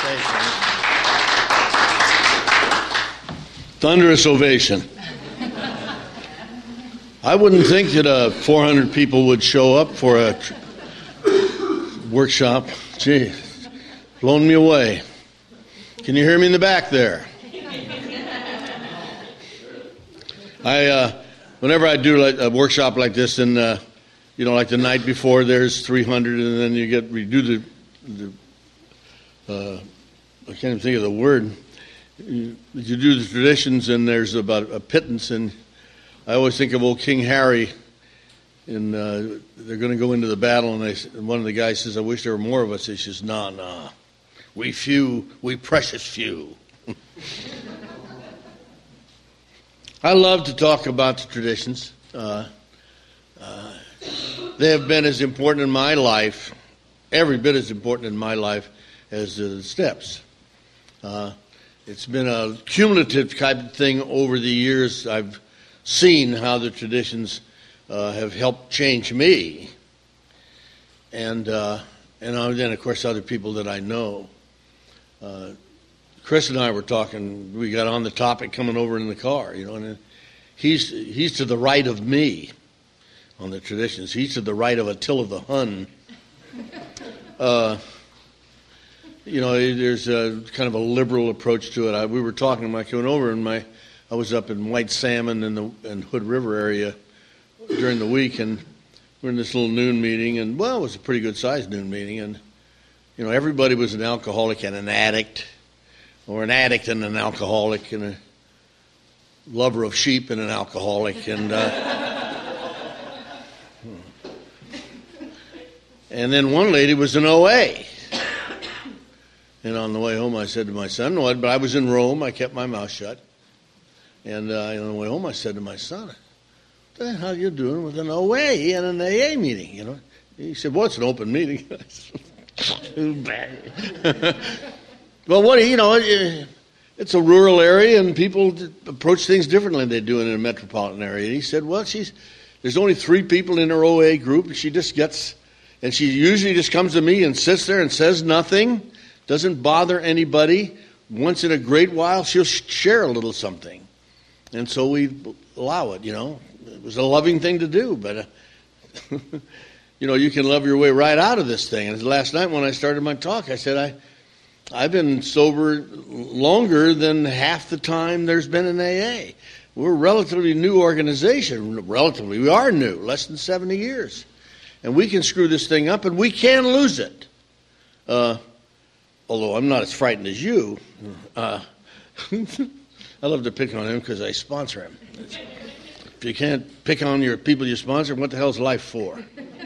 Thunderous ovation. I wouldn't think that 400 people would show up for a workshop. Gee, blown me away. Can you hear me in the back there? Whenever I do a workshop like this, and like the night before, there's 300, and then we do I can't even think of the word. You do the traditions, and there's about a pittance, and I always think of old King Harry, and they're going to go into the battle, and one of the guys says, "I wish there were more of us." He says, "Nah, we precious few." I love to talk about the traditions. They have been as important in my life, every bit as important in my life as the steps. It's been a cumulative type of thing over the years. I've seen how the traditions have helped change me, and then of course other people that I know. Chris and I were talking. We got on the topic coming over in the car, and he's to the right of me on the traditions. He's to the right of Attila the Hun. There's a kind of a liberal approach to it. We were talking when I came over, and I was up in White Salmon and Hood River area during the week, and we're in this little noon meeting, and it was a pretty good sized noon meeting, and everybody was an alcoholic and an addict, or an addict and an alcoholic, and a lover of sheep and an alcoholic, and and then one lady was an OA. And on the way home, I said to my son, but I was in Rome. I kept my mouth shut. And on the way home, I said to my son, "What the hell are you doing with an OA and an AA meeting?" He said, "Well, it's an open meeting." Too bad. Well, it's a rural area, and people approach things differently than they do in a metropolitan area. And he said, "Well, there's only 3 people in her OA group, and she usually just comes to me and sits there and says nothing. Doesn't bother anybody. Once in a great while, she'll share a little something. And so we allow it, It was a loving thing to do, but, you can love your way right out of this thing. And last night when I started my talk, I said, I've been sober longer than half the time there's been an AA. We're a relatively new organization. We are new, less than 70 years. And we can screw this thing up, and we can lose it. Although I'm not as frightened as you. I love to pick on him because I sponsor him. If you can't pick on your people you sponsor, what the hell's life for?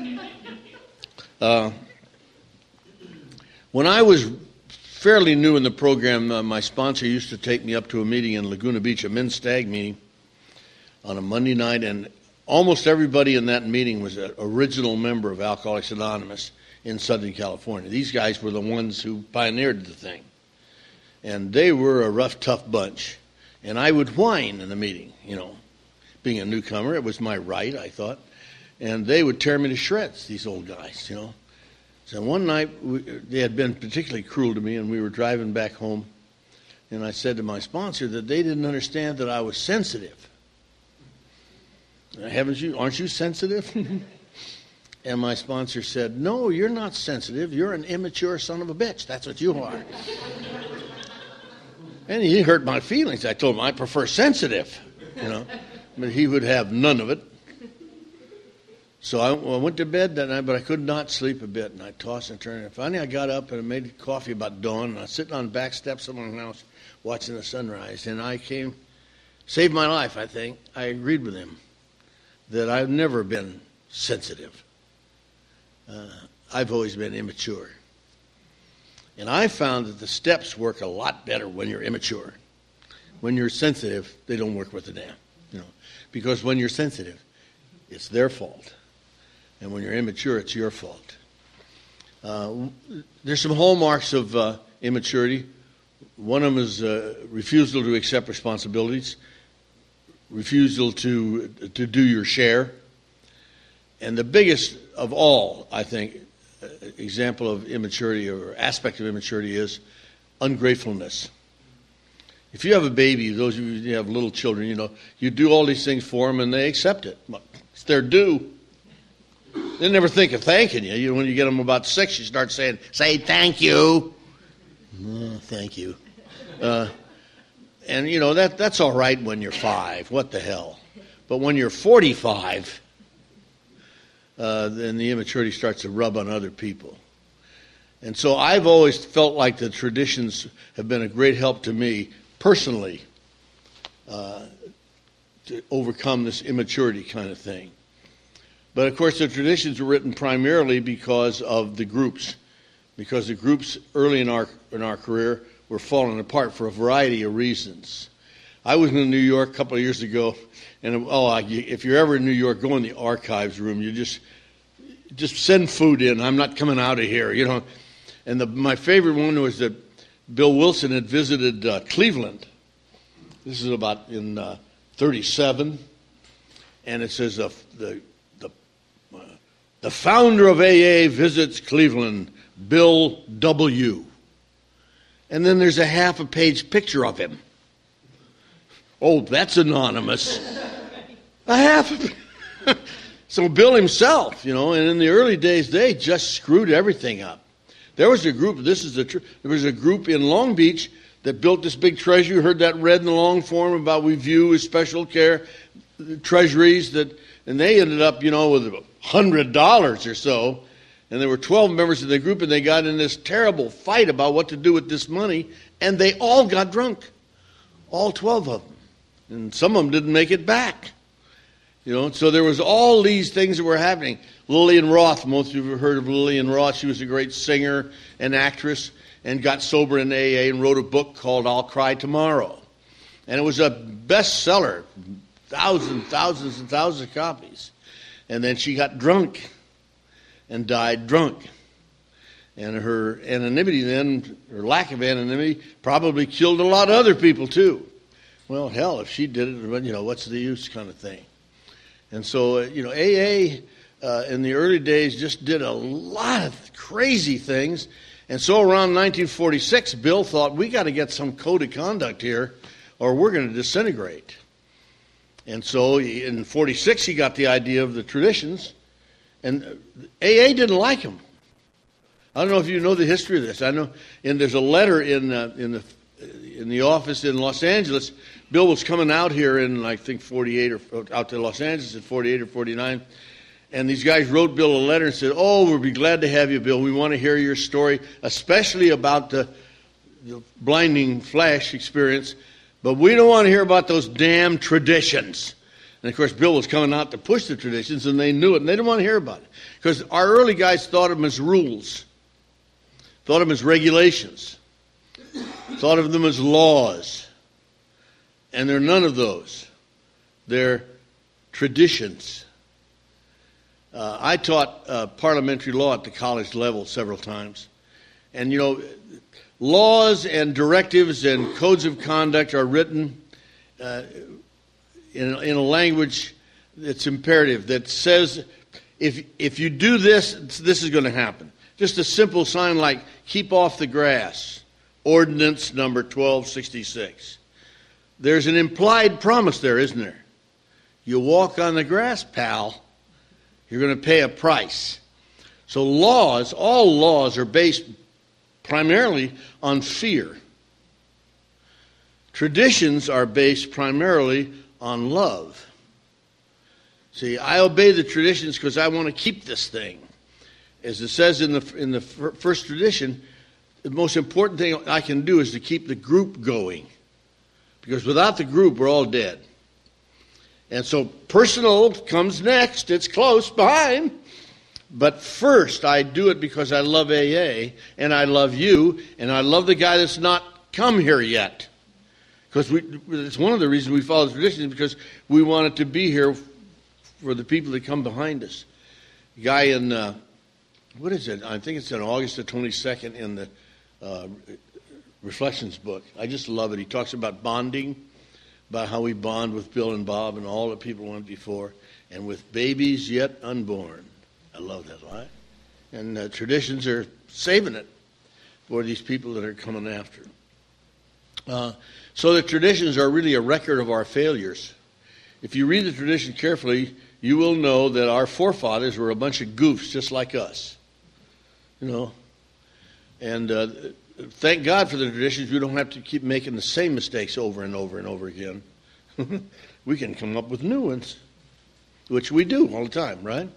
When I was fairly new in the program, my sponsor used to take me up to a meeting in Laguna Beach, a men's stag meeting, on a Monday night, and almost everybody in that meeting was an original member of Alcoholics Anonymous in Southern California. These guys were the ones who pioneered the thing. And they were a rough, tough bunch. And I would whine in the meeting, Being a newcomer, it was my right, I thought. And they would tear me to shreds, these old guys, So one night, they had been particularly cruel to me, and we were driving back home. And I said to my sponsor that they didn't understand that I was sensitive. Aren't you sensitive? And my sponsor said, "No, you're not sensitive. You're an immature son of a bitch. That's what you are." And he hurt my feelings. I told him I prefer sensitive, but he would have none of it. So I went to bed that night, but I could not sleep a bit, and I tossed and turned. And finally, I got up and I made coffee about dawn, and I was sitting on the back steps of my house watching the sunrise, and saved my life, I think. I agreed with him that I've never been sensitive. I've always been immature. And I found that the steps work a lot better when you're immature. When you're sensitive, they don't work worth a damn. Because when you're sensitive, it's their fault. And when you're immature, it's your fault. There's some hallmarks of immaturity. One of them is refusal to accept responsibilities, refusal to do your share. And the biggest of all, I think, example of immaturity or aspect of immaturity is ungratefulness. If you have a baby, those of you who have little children, you do all these things for them and they accept it. It's their due. They never think of thanking you. When you get them about 6, you start saying, say thank you. Thank you. And, that's all right when you're 5. What the hell? But when you're 45, then the immaturity starts to rub on other people. And so I've always felt like the traditions have been a great help to me personally to overcome this immaturity kind of thing. But of course the traditions were written primarily because of the groups. Because the groups early in our career were falling apart for a variety of reasons. I was in New York a couple of years ago, and if you're ever in New York, go in the archives room. You just send food in. I'm not coming out of here, And my favorite one was that Bill Wilson had visited Cleveland. This is about in 1937, and it says the founder of AA visits Cleveland, Bill W. And then there's a half a page picture of him. Oh, that's anonymous. So Bill himself, and in the early days, they just screwed everything up. There was a group, there was a group in Long Beach that built this big treasury. You heard that read in the long form about we view as special care treasuries, and they ended up, with $100 or so. And there were 12 members of the group, and they got in this terrible fight about what to do with this money, and they all got drunk. All 12 of them. And some of them didn't make it back. So there was all these things that were happening. Lillian Roth, most of you have heard of Lillian Roth. She was a great singer and actress and got sober in AA and wrote a book called I'll Cry Tomorrow. And it was a bestseller, thousands and thousands of copies. And then she got drunk and died drunk. And her anonymity then, or lack of anonymity, probably killed a lot of other people too. Well, hell, if she did it, what's the use kind of thing. And so, AA in the early days just did a lot of crazy things. And so around 1946, Bill thought, we got to get some code of conduct here or we're going to disintegrate. And so in 46, he got the idea of the traditions. And AA didn't like them. I don't know if you know the history of this. I know, and there's a letter in the office in Los Angeles. Bill was coming out here in, I think, 48 or out to Los Angeles in 48 or 49. And these guys wrote Bill a letter and said, we'll be glad to have you, Bill. We want to hear your story, especially about the blinding flash experience. But we don't want to hear about those damn traditions. And, of course, Bill was coming out to push the traditions, and they knew it, and they didn't want to hear about it. Because our early guys thought of them as rules, thought of them as regulations, thought of them as laws. And they're none of those. They're traditions. I taught parliamentary law at the college level several times. And, laws and directives and codes of conduct are written in a language that's imperative, that says if you do this, this is going to happen. Just a simple sign like keep off the grass, ordinance number 1266. There's an implied promise there, isn't there? You walk on the grass, pal, you're going to pay a price. So all laws are based primarily on fear. Traditions are based primarily on love. See, I obey the traditions because I want to keep this thing. As it says in the first tradition, the most important thing I can do is to keep the group going. Because without the group, we're all dead. And so personal comes next. It's close behind. But first, I do it because I love AA, and I love you, and I love the guy that's not come here yet. Because it's one of the reasons we follow the tradition, because we want it to be here for the people that come behind us. A guy in, what is it? I think it's on August the 22nd in the Reflections book. I just love it. He talks about bonding, about how we bond with Bill and Bob and all the people went before, and with babies yet unborn. I love that line. And traditions are saving it. for these people that are coming after. So the traditions are really a record of our failures. If you read the tradition carefully, you will know that our forefathers were a bunch of goofs just like us. And thank God for the traditions. We don't have to keep making the same mistakes over and over and over again. We can come up with new ones, which we do all the time, right?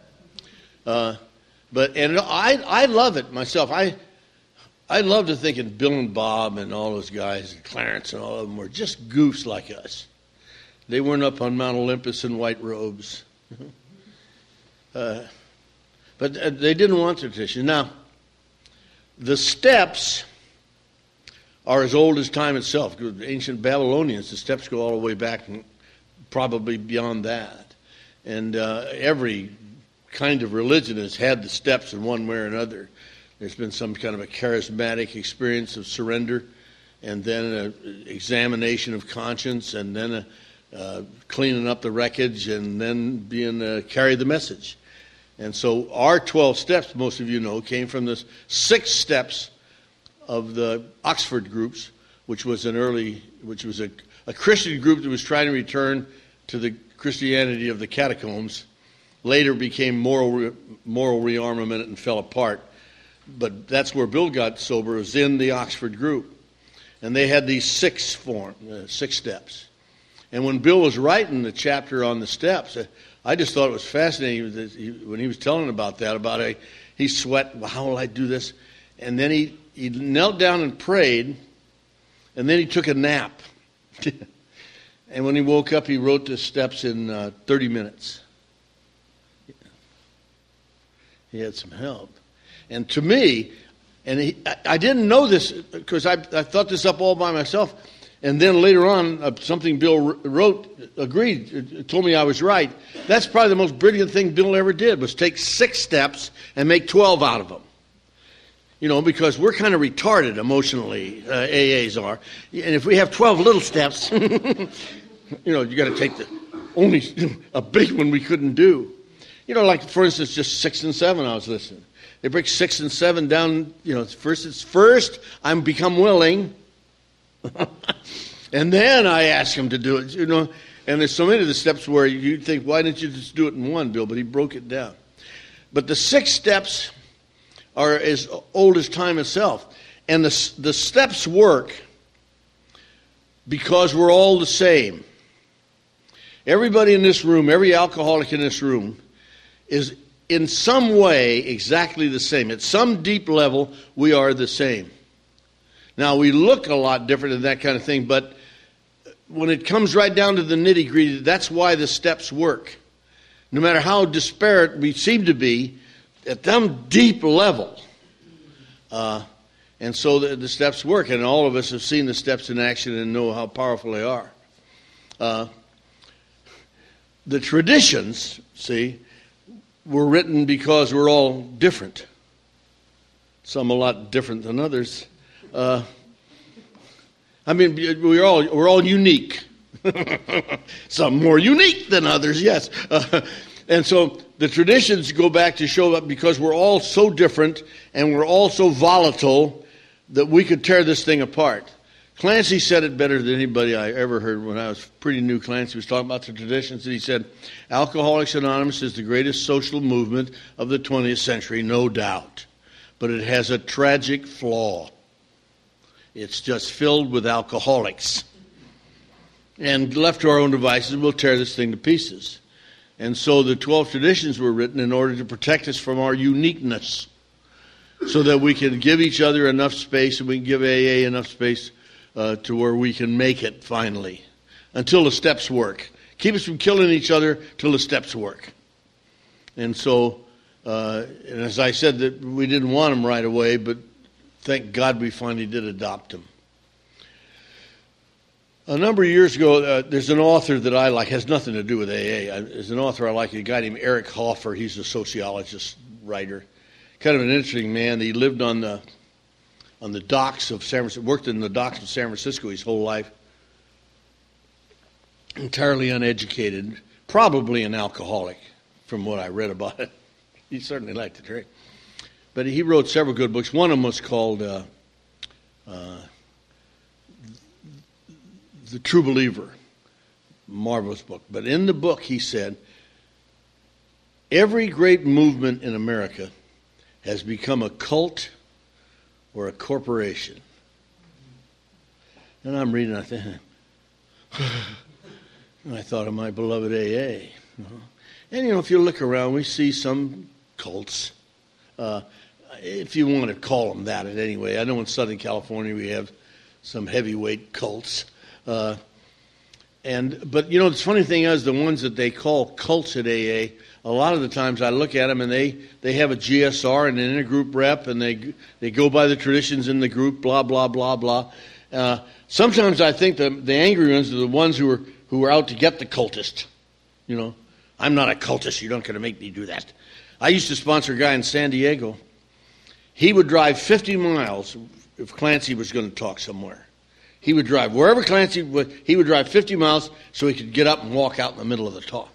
But I love it myself. I love to think of Bill and Bob and all those guys, and Clarence and all of them were just goofs like us. They weren't up on Mount Olympus in white robes. But they didn't want the tradition. Now, the steps are as old as time itself. The ancient Babylonians, the steps go all the way back and probably beyond that. And every kind of religion has had the steps in one way or another. There's been some kind of a charismatic experience of surrender, and then an examination of conscience, and then cleaning up the wreckage, and then being carry the message. And so our 12 steps, most of you know, came from the 6 steps of the Oxford groups, which was a Christian group that was trying to return to the Christianity of the catacombs. Later became moral rearmament and fell apart. But that's where Bill got sober, was in the Oxford group. And they had these 6 steps. And when Bill was writing the chapter on the steps, I just thought it was fascinating that when he was telling about that, he sweat, well, how will I do this? And then he knelt down and prayed, and then he took a nap. And when he woke up, he wrote the steps in 30 minutes. He had some help. And to me, I didn't know this because I thought this up all by myself. And then later on, something Bill told me I was right. That's probably the most brilliant thing Bill ever did, was take 6 steps and make 12 out of them. Because we're kind of retarded emotionally, AAs are. And if we have 12 little steps, you got to take only a big one we couldn't do. Like, for instance, just 6 and 7 I was listening. They break 6 and 7 down, first I'm become willing. And then I ask him to do it, And there's so many of the steps where you think, why didn't you just do it in one, Bill? But he broke it down. But the 6 steps are as old as time itself. And the steps work because we're all the same. Everybody in this room, every alcoholic in this room is in some way exactly the same. At some deep level, we are the same. Now, we look a lot different and that kind of thing, but when it comes right down to the nitty-gritty, that's why the steps work. No matter how disparate we seem to be, at some deep level. And so the steps work, and all of us have seen the steps in action and know how powerful they are. The traditions, were written because we're all different. Some a lot different than others. We're all unique. Some more unique than others, yes. And so the traditions go back to show up because we're all so different and we're all so volatile that we could tear this thing apart. Clancy said it better than anybody I ever heard when I was pretty new. Clancy was talking about the traditions, and he said, Alcoholics Anonymous is the greatest social movement of the 20th century, no doubt. But it has a tragic flaw. It's just filled with alcoholics. And left to our own devices, we'll tear this thing to pieces. And so the 12 traditions were written in order to protect us from our uniqueness, so that we can give each other enough space, and we can give AA enough space to where we can make it finally, until the steps work. Keep us from killing each other till the steps work. And so, and as I said, that we didn't want them right away, but thank God we finally did adopt them. A number of years ago, there's an author that I like, has nothing to do with AA. There's an author I like, a guy named Eric Hoffer. He's a sociologist, writer. Kind of an interesting man. He lived on the docks of San Francisco, worked in the docks of San Francisco his whole life. Entirely uneducated, probably an alcoholic, from what I read about it. He certainly liked to drink. But he wrote several good books. One of them was called The True Believer. Marvelous book. But in the book he said, every great movement in America has become a cult or a corporation. And I'm reading, I think, and I thought of my beloved AA. And, if you look around, we see some cults, if you want to call them that in any way. I know in Southern California we have some heavyweight cults. But, the funny thing is, the ones that they call cults at AA, a lot of the times I look at them and they have a GSR and an intergroup rep, and they go by the traditions in the group, blah, blah, blah, blah. Sometimes I think the angry ones are the ones who are out to get the cultist. I'm not a cultist. You're not going to make me do that. I used to sponsor a guy in San Diego. He would drive 50 miles if Clancy was going to talk somewhere. He would drive wherever Clancy would. He would drive 50 miles so he could get up and walk out in the middle of the talk.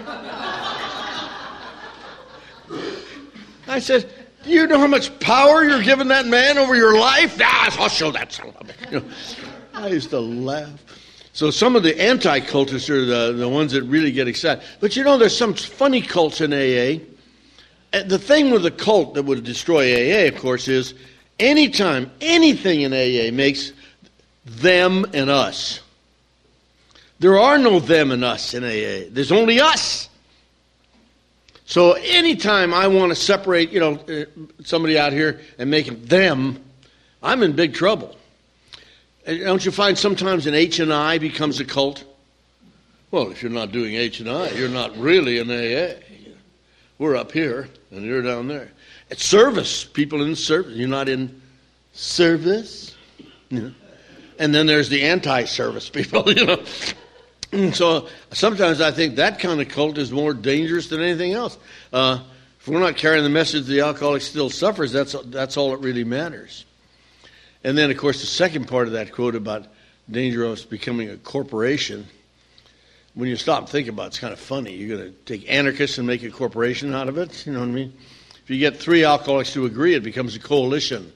I said, do you know how much power you're giving that man over your life? I'll show that son of a bitch. I used to laugh. So some of the anti-cultists are the ones that really get excited. But there's some funny cults in AA. And the thing with the cult that would destroy AA, of course, is anytime anything in AA makes them and us. There are no them and us in AA. There's only us. So anytime I want to separate, somebody out here and make it them, I'm in big trouble. Don't you find sometimes an H&I becomes a cult? Well, if you're not doing H&I, you're not really an AA. We're up here, and you're down there. It's service. People in service. You're not in service. And then there's the anti-service people, So sometimes I think that kind of cult is more dangerous than anything else. If we're not carrying the message the alcoholic still suffers, that's all that really matters. And then, of course, the second part of that quote about danger of us becoming a corporation, when you stop and think about it, it's kind of funny. You're going to take anarchists and make a corporation out of it. You know what I mean? If you get 3 alcoholics to agree, it becomes a coalition.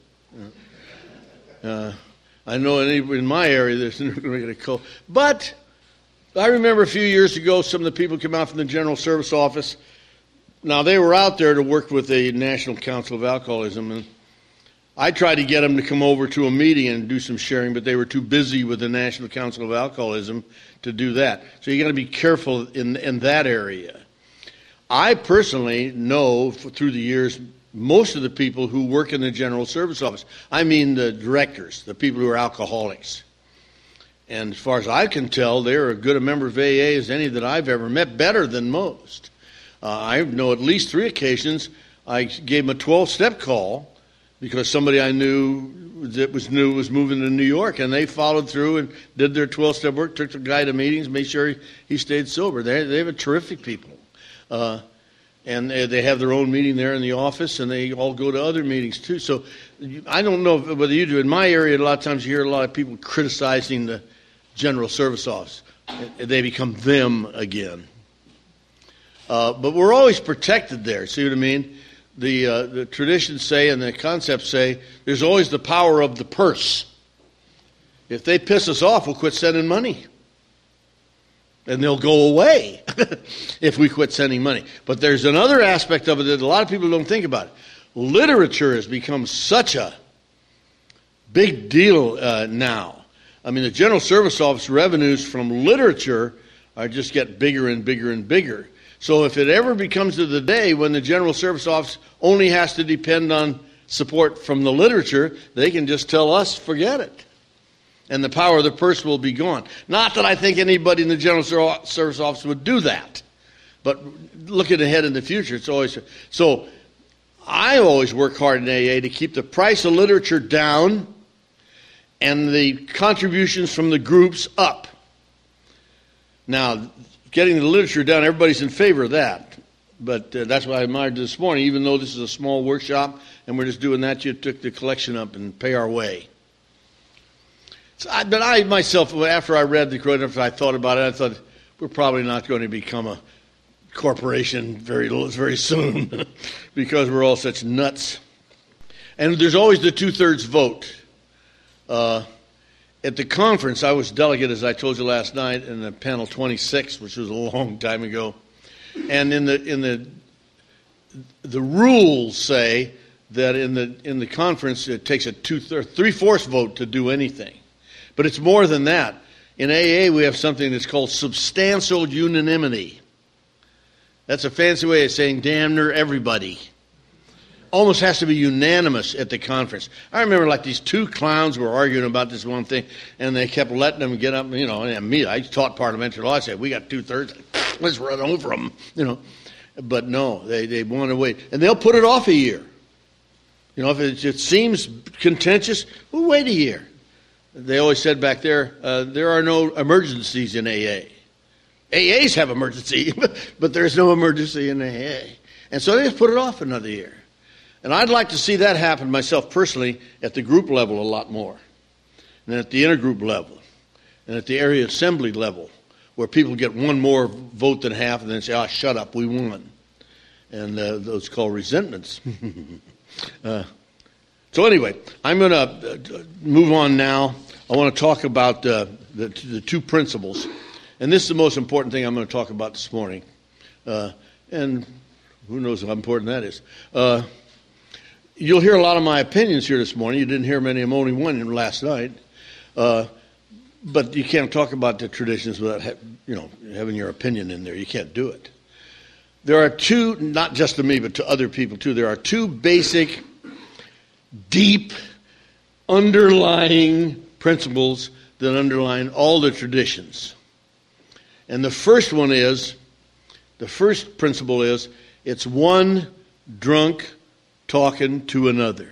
I know in my area there's never going to get a cult. But I remember a few years ago, some of the people came out from the General Service Office. Now, they were out there to work with the National Council of Alcoholism, and I tried to get them to come over to a meeting and do some sharing, but they were too busy with the National Council of Alcoholism to do that. So you got to be careful in that area. I personally know through the years most of the people who work in the General Service Office. I mean the directors, the people who are alcoholics. And as far as I can tell, they're as good a member of AA as any that I've ever met, better than most. I know at least 3 occasions I gave them a 12-step call because somebody I knew was moving to New York, and they followed through and did their 12-step work, took the guy to meetings, made sure he stayed sober. They have terrific people. And they have their own meeting there in the office, and they all go to other meetings too. So I don't know whether you do. In my area, a lot of times you hear a lot of people criticizing the General Service Office. They become them again. But we're always protected there. See what I mean? The traditions say and the concepts say there's always the power of the purse. If they piss us off, we'll quit sending money. And they'll go away if we quit sending money. But there's another aspect of it that a lot of people don't think about. Literature has become such a big deal now. I mean, the General Service Office revenues from literature are just get bigger and bigger and bigger. So if it ever becomes to the day when the General Service Office only has to depend on support from the literature, they can just tell us, forget it. And the power of the purse will be gone. Not that I think anybody in the General Service Office would do that. But looking ahead in the future, it's always... So I always work hard in AA to keep the price of literature down and the contributions from the groups up. Now, getting the literature down, everybody's in favor of that. But that's what I admired this morning. Even though this is a small workshop and we're just doing that, you took the collection up and pay our way. But I myself, after I read the quote, after I thought about it, I thought we're probably not going to become a corporation very soon because we're all such nuts. And there's always the two-thirds vote. At the conference, I was delegate, as I told you last night, in the panel 26, which was a long time ago. And in the rules say that in the conference it takes a three-fourths vote to do anything. But it's more than that. In AA, we have something that's called substantial unanimity. That's a fancy way of saying damn near everybody. Almost has to be unanimous at the conference. I remember like these two clowns were arguing about this one thing, and they kept letting them get up, and me, I taught parliamentary law. I said, we got two-thirds, let's run over them, But no, they want to wait. And they'll put it off a year. If it seems contentious, we'll wait a year. They always said back there, there are no emergencies in AA. AAs have emergency, but there's no emergency in AA. And so they just put it off another year. And I'd like to see that happen myself personally at the group level a lot more. And at the intergroup level. And at the area assembly level, where people get one more vote than half and then say, shut up, we won. And those called resentments. So anyway, I'm going to move on now. I want to talk about the two principles. And this is the most important thing I'm going to talk about this morning. And who knows how important that is. You'll hear a lot of my opinions here this morning. You didn't hear many. I'm only one last night. But you can't talk about the traditions without having your opinion in there. You can't do it. There are two, not just to me, but to other people too, there are two basic, deep, underlying principles that underline all the traditions. And the first principle is, it's one drunk talking to another.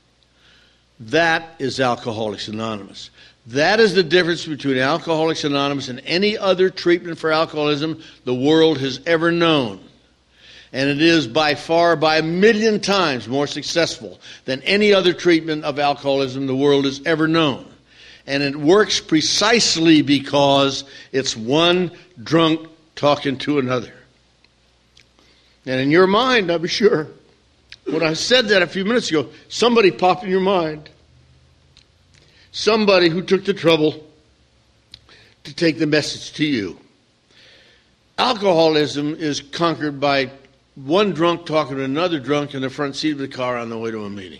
That is Alcoholics Anonymous. That is the difference between Alcoholics Anonymous and any other treatment for alcoholism the world has ever known. And it is by far, by 1,000,000 times more successful than any other treatment of alcoholism the world has ever known. And it works precisely because it's one drunk talking to another. And in your mind, I'm sure, when I said that a few minutes ago, somebody popped in your mind. Somebody who took the trouble to take the message to you. Alcoholism is conquered by one drunk talking to another drunk in the front seat of the car on the way to a meeting.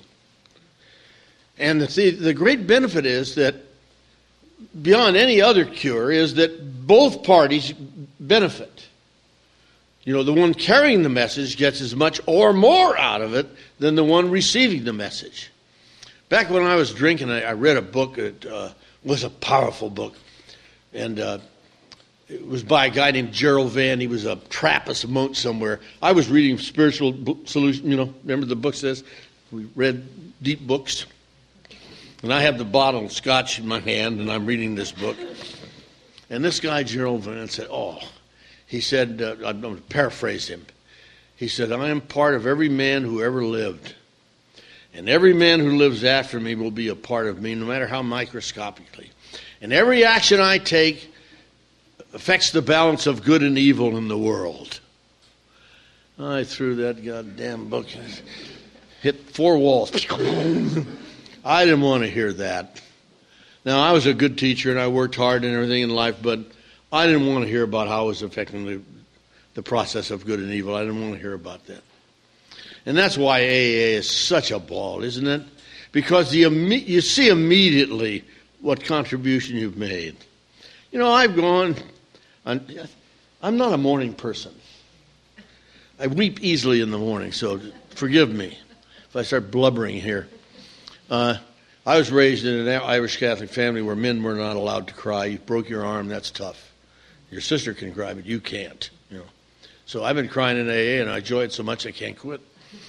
And the great benefit is that, beyond any other cure, is that both parties benefit. The one carrying the message gets as much or more out of it than the one receiving the message. Back when I was drinking, I read a book. It was a powerful book. And it was by a guy named Gerald Van. He was a Trappist monk somewhere. I was reading Spiritual Solution, remember the book says? We read deep books. And I have the bottle of scotch in my hand, and I'm reading this book. And this guy, Gerald Van, said, he said, I'm going to paraphrase him. He said, I am part of every man who ever lived. And every man who lives after me will be a part of me, no matter how microscopically. And every action I take affects the balance of good and evil in the world. I threw that goddamn book, hit 4 walls. I didn't want to hear that. Now, I was a good teacher and I worked hard and everything in life, but I didn't want to hear about how it was affecting the process of good and evil. I didn't want to hear about that. And that's why AA is such a ball, isn't it? Because you see immediately what contribution you've made. I've gone, I'm not a morning person. I weep easily in the morning, so forgive me if I start blubbering here. I was raised in an Irish Catholic family where men were not allowed to cry. You broke your arm, that's tough. Your sister can cry, but you can't. So I've been crying in AA, and I enjoy it so much I can't quit.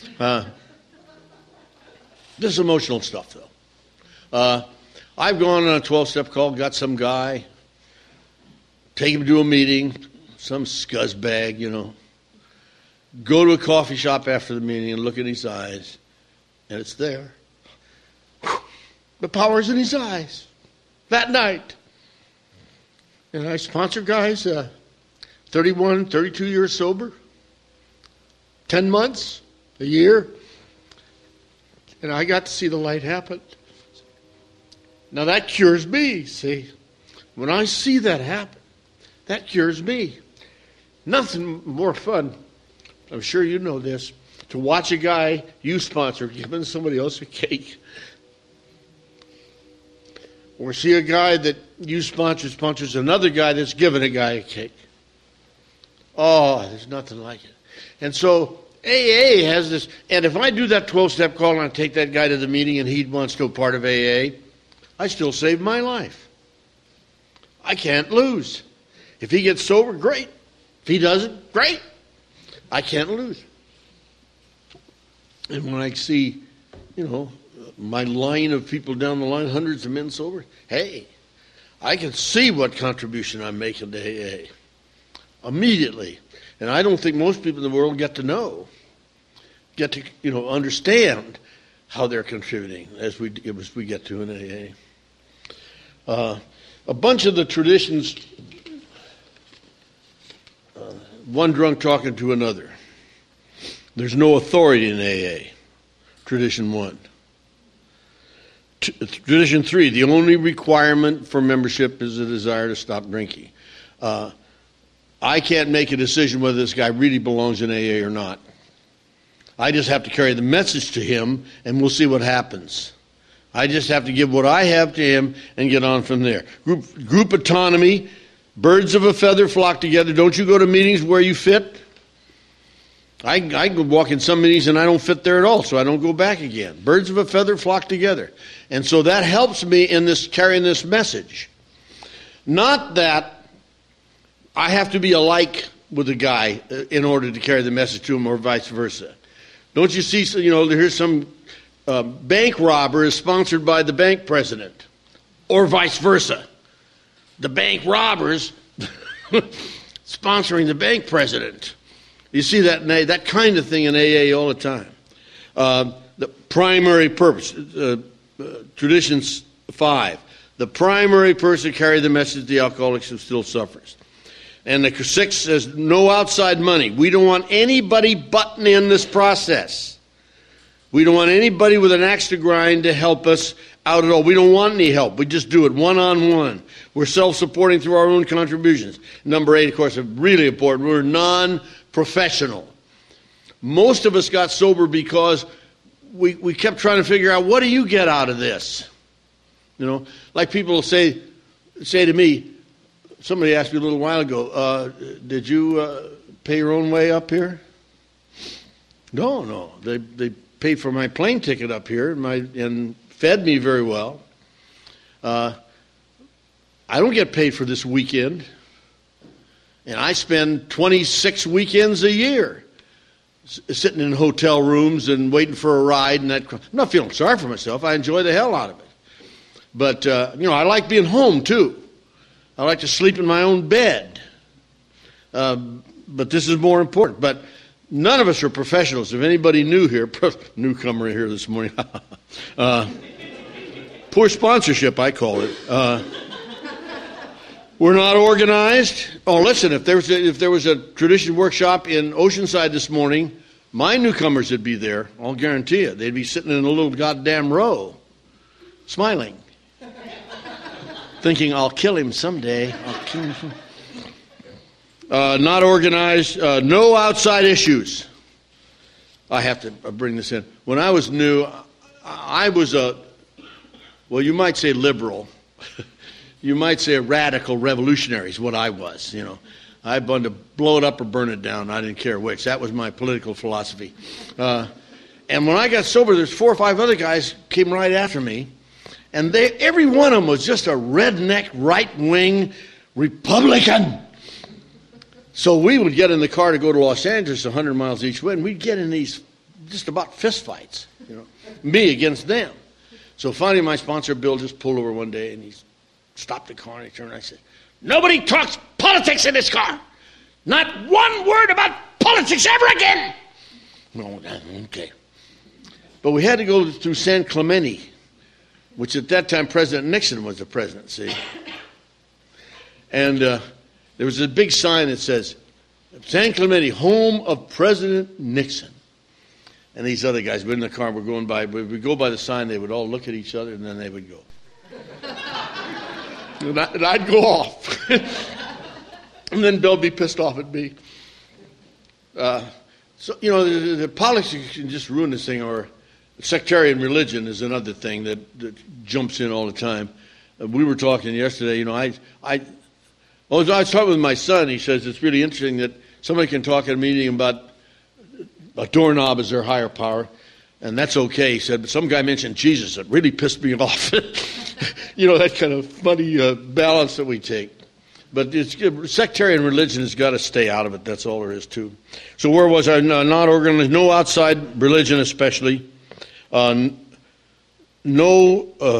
This is emotional stuff, though. I've gone on a 12-step call, got some guy, take him to a meeting, some scuzzbag, go to a coffee shop after the meeting and look in his eyes, and it's there. The power's in his eyes that night. And I sponsor guys, 31, 32 years sober, 10 months, a year. And I got to see the light happen. Now that cures me, see. When I see that happen, that cures me. Nothing more fun, I'm sure you know this, to watch a guy you sponsor giving somebody else a cake. Or see a guy that you sponsors another guy that's giving a guy a cake. Oh, there's nothing like it. And so AA has this, and if I do that 12-step call and I take that guy to the meeting and he wants to be part of AA, I still save my life. I can't lose. If he gets sober, great. If he doesn't, great. I can't lose. And when I see, my line of people down the line, hundreds of men sober, hey, I can see what contribution I'm making to AA immediately. And I don't think most people in the world get to understand how they're contributing as we get to an AA. A bunch of the traditions, one drunk talking to another. There's no authority in AA. Tradition 1. Tradition 3, the only requirement for membership is a desire to stop drinking. I can't make a decision whether this guy really belongs in AA or not. I just have to carry the message to him, and we'll see what happens. I just have to give what I have to him and get on from there. Group autonomy, birds of a feather flock together. Don't you go to meetings where you fit? I can walk in some meetings and I don't fit there at all, so I don't go back again. Birds of a feather flock together. And so that helps me in this carrying this message. Not that I have to be alike with a guy in order to carry the message to him or vice versa. Don't you see, here's some bank robber is sponsored by the bank president or vice versa. The bank robbers sponsoring the bank president. You see that kind of thing in AA all the time. The primary purpose, Tradition 5. The primary person to carry the message to the alcoholics who still suffers. And the 6 says, no outside money. We don't want anybody butting in this process. We don't want anybody with an axe to grind to help us out at all. We don't want any help. We just do it one-on-one. We're self-supporting through our own contributions. Number 8, of course, is really important. We're non-professional. Most of us got sober because we kept trying to figure out, what do you get out of this? Like people will say to me, somebody asked me a little while ago, did you pay your own way up here? No. They paid for my plane ticket up here and fed me very well. I don't get paid for this weekend. And I spend 26 weekends a year sitting in hotel rooms and waiting for a ride. And I'm not feeling sorry for myself. I enjoy the hell out of it. But, I like being home, too. I like to sleep in my own bed. But this is more important. But none of us are professionals. If anybody new here, newcomer here this morning, poor sponsorship, I call it. We're not organized. Oh, listen, if there was a tradition workshop in Oceanside this morning, my newcomers would be there, I'll guarantee you. They'd be sitting in a little goddamn row, smiling, thinking, I'll kill him someday. I'll kill him. Not organized. No outside issues. I have to bring this in. When I was new, I was you might say liberal. You might say a radical revolutionary is what I was, I wanted to blow it up or burn it down. I didn't care which. That was my political philosophy. And when I got sober, there's 4 or 5 other guys came right after me. And every one of them was just a redneck, right-wing Republican. So we would get in the car to go to Los Angeles 100 miles each way, and we'd get in these just about fist fights, me against them. So finally my sponsor, Bill, just pulled over one day, and he stopped the car, and he turned, and I said, nobody talks politics in this car. Not one word about politics ever again. No, okay. But we had to go through San Clemente, which at that time President Nixon was the president, see? And there was a big sign that says, San Clemente, home of President Nixon. And these other guys were in the car, were going by. When we go by the sign, they would all look at each other, and then they would go. And I'd go off. And then Bill would be pissed off at me. So, the politics can just ruin this thing, or sectarian religion is another thing that jumps in all the time. We were talking yesterday, I was talking with my son. He says it's really interesting that somebody can talk at a meeting about a doorknob as their higher power, and that's okay, he said, but some guy mentioned Jesus. It really pissed me off. That kind of funny balance that we take. But sectarian religion has got to stay out of it. That's all there is to. So where was I? Not organized. No outside religion, especially. No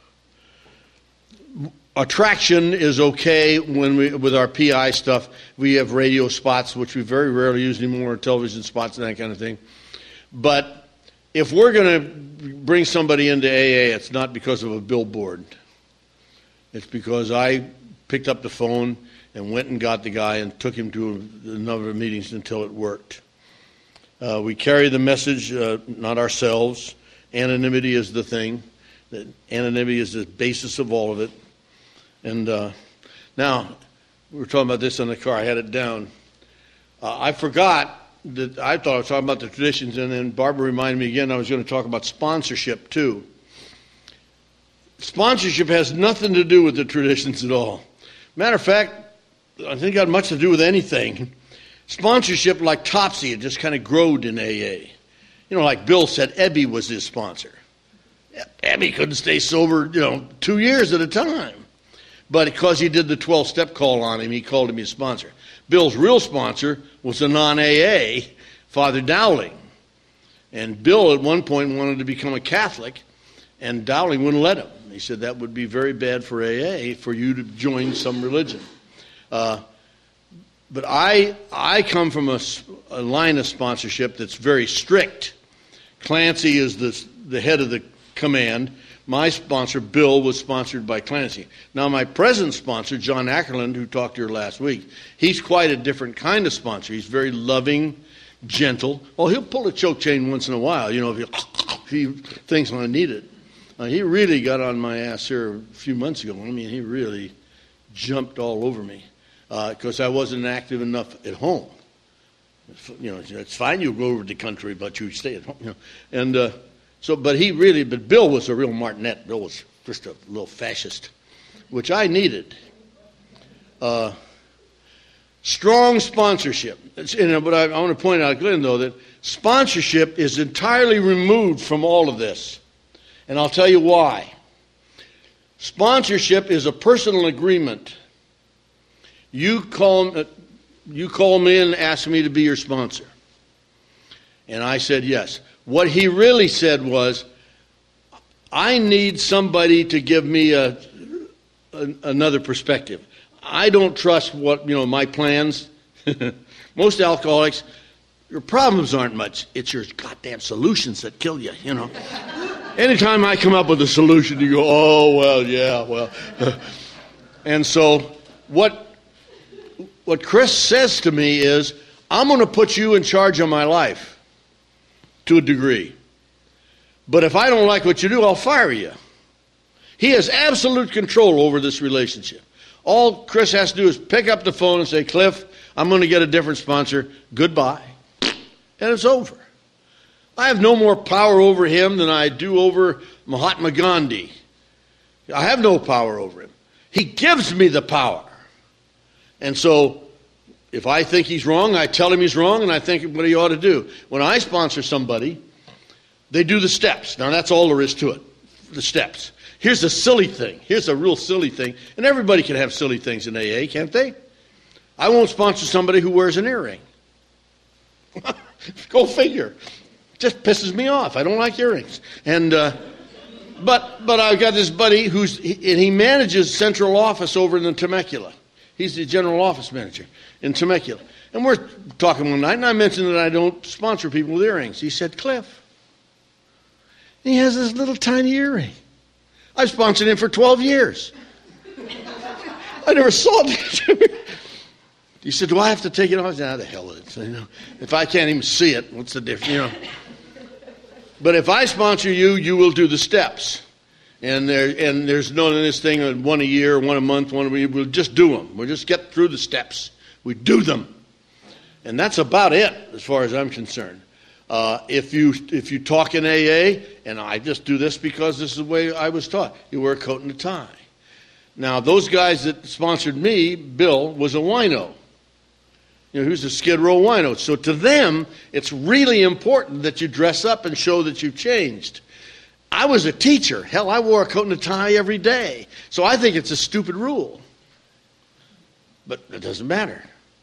attraction is okay with our PI stuff. We have radio spots, which we very rarely use anymore, television spots and that kind of thing. But if we're going to bring somebody into AA, it's not because of a billboard. It's because I picked up the phone and went and got the guy and took him to a number of meetings until it worked. We carry the message, not ourselves. Anonymity is the thing. Anonymity is the basis of all of it. And now, we were talking about this in the car. I had it down. I forgot that I thought I was talking about the traditions, and then Barbara reminded me again I was going to talk about sponsorship, too. Sponsorship has nothing to do with the traditions at all. Matter of fact, I think it got much to do with anything. Sponsorship, like Topsy, it just kind of growed in AA. Like Bill said, Ebby was his sponsor. Ebby couldn't stay sober, 2 years at a time. But because he did the 12-step call on him, he called him his sponsor. Bill's real sponsor was a non-AA, Father Dowling. And Bill at one point wanted to become a Catholic, and Dowling wouldn't let him. He said that would be very bad for AA for you to join some religion. But I come from a line of sponsorship that's very strict. Clancy is the head of the command. My sponsor, Bill, was sponsored by Clancy. Now, my present sponsor, John Ackerland, who talked here last week, he's quite a different kind of sponsor. He's very loving, gentle. Oh, he'll pull a choke chain once in a while, if he thinks I need it. He really got on my ass here a few months ago. He really jumped all over me because I wasn't active enough at home. It's fine you go over to the country, but you stay at home. But Bill was a real martinet. Bill was just a little fascist, which I needed. Strong sponsorship. But I want to point out, Glenn, though, that sponsorship is entirely removed from all of this. And I'll tell you why. Sponsorship is a personal agreement. You call me and ask me to be your sponsor. And I said yes. What he really said was, I need somebody to give me another perspective. I don't trust my plans. Most alcoholics, your problems aren't much. It's your goddamn solutions that kill you, Anytime I come up with a solution, you go, oh, well, yeah, well. And so what Chris says to me is, I'm going to put you in charge of my life to a degree. But if I don't like what you do, I'll fire you. He has absolute control over this relationship. All Chris has to do is pick up the phone and say, Cliff, I'm going to get a different sponsor. Goodbye. And it's over. I have no more power over him than I do over Mahatma Gandhi. I have no power over him. He gives me the power. And so if I think he's wrong, I tell him he's wrong, and I think what he ought to do. When I sponsor somebody, they do the steps. Now, that's all there is to it, the steps. Here's a silly thing. Here's a real silly thing. And everybody can have silly things in AA, can't they? I won't sponsor somebody who wears an earring. Go figure. Just pisses me off. I don't like earrings. And but I've got this buddy he manages central office over in the Temecula. He's the general office manager in Temecula. And we're talking one night, and I mentioned that I don't sponsor people with earrings. He said, Cliff, he has this little tiny earring. I've sponsored him for 12 years. I never saw it. He said, do I have to take it off? I said, the hell with it. If I can't even see it, what's the difference? But if I sponsor you, you will do the steps. And there's no this thing of one a year, one a month, we'll just do them. We'll just get through the steps. We do them. And that's about it as far as I'm concerned. If you talk in AA, and I just do this because this is the way I was taught, you wear a coat and a tie. Now, those guys that sponsored me, Bill, was a wino. He was a Skid Row wino. So to them, it's really important that you dress up and show that you've changed. I was a teacher. Hell, I wore a coat and a tie every day. So I think it's a stupid rule. But it doesn't matter.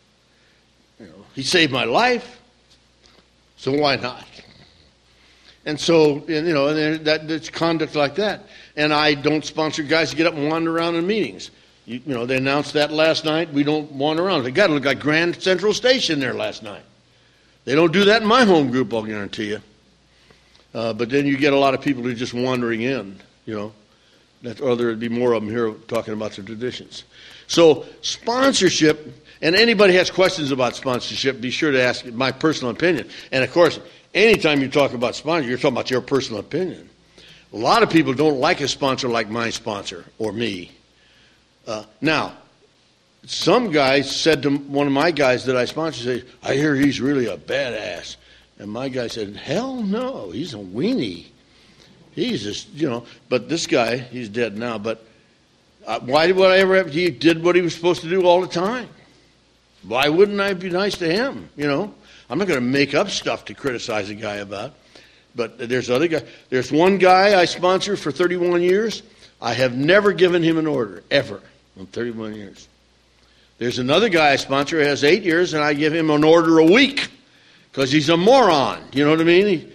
He saved my life, so why not? And so, that's conduct like that. And I don't sponsor guys to get up and wander around in meetings. They announced that last night. We don't wander around. They got to look like Grand Central Station there last night. They don't do that in my home group, I'll guarantee you. But then you get a lot of people who are just wandering in, or there'd be more of them here talking about the traditions. So sponsorship, and anybody has questions about sponsorship, be sure to ask my personal opinion. And, of course, anytime you talk about sponsor, you're talking about your personal opinion. A lot of people don't like a sponsor like my sponsor or me. Now, some guy said to one of my guys that I sponsor, I hear he's really a badass. And my guy said, hell no, he's a weenie. He's just, but this guy, he's dead now. But why would I ever have, he did what he was supposed to do all the time. Why wouldn't I be nice to him, I'm not going to make up stuff to criticize a guy about. But there's other guys. There's one guy I sponsor for 31 years. I have never given him an order, ever, in 31 years. There's another guy I sponsor who has 8 years, and I give him an order a week. Because he's a moron, you know what I mean?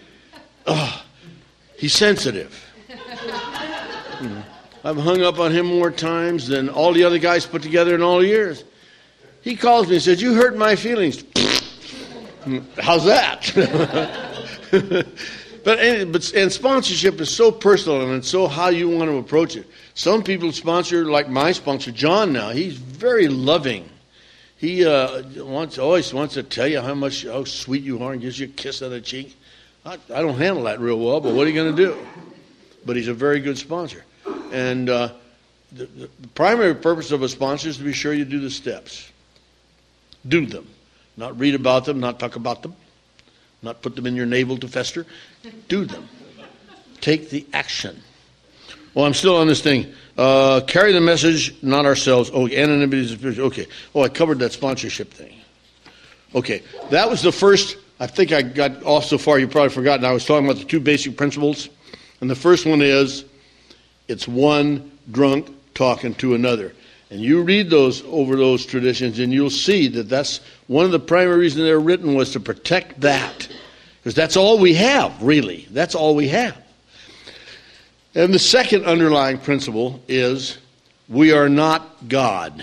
He's sensitive. I've hung up on him more times than all the other guys put together in all the years. He calls me and says, you hurt my feelings. How's that? But sponsorship is so personal, and it's so how you want to approach it. Some people sponsor, like my sponsor, John now. He's very loving. He always wants to tell you how sweet you are and gives you a kiss on the cheek. I don't handle that real well, but what are you going to do? But he's a very good sponsor. And the primary purpose of a sponsor is to be sure you do the steps. Do them. Not read about them, not talk about them, not put them in your navel to fester. Do them. Take the action. Well, I'm still on this thing. Carry the message, not ourselves. Oh, anonymity is okay. Oh, I covered that sponsorship thing. Okay, that was the first. I think I got off so far. You probably forgotten. I was talking about the two basic principles, and the first one is it's one drunk talking to another. And you read over those traditions, and you'll see that that's one of the primary reasons they're written was to protect that, because that's all we have, really. That's all we have. And the second underlying principle is we are not God.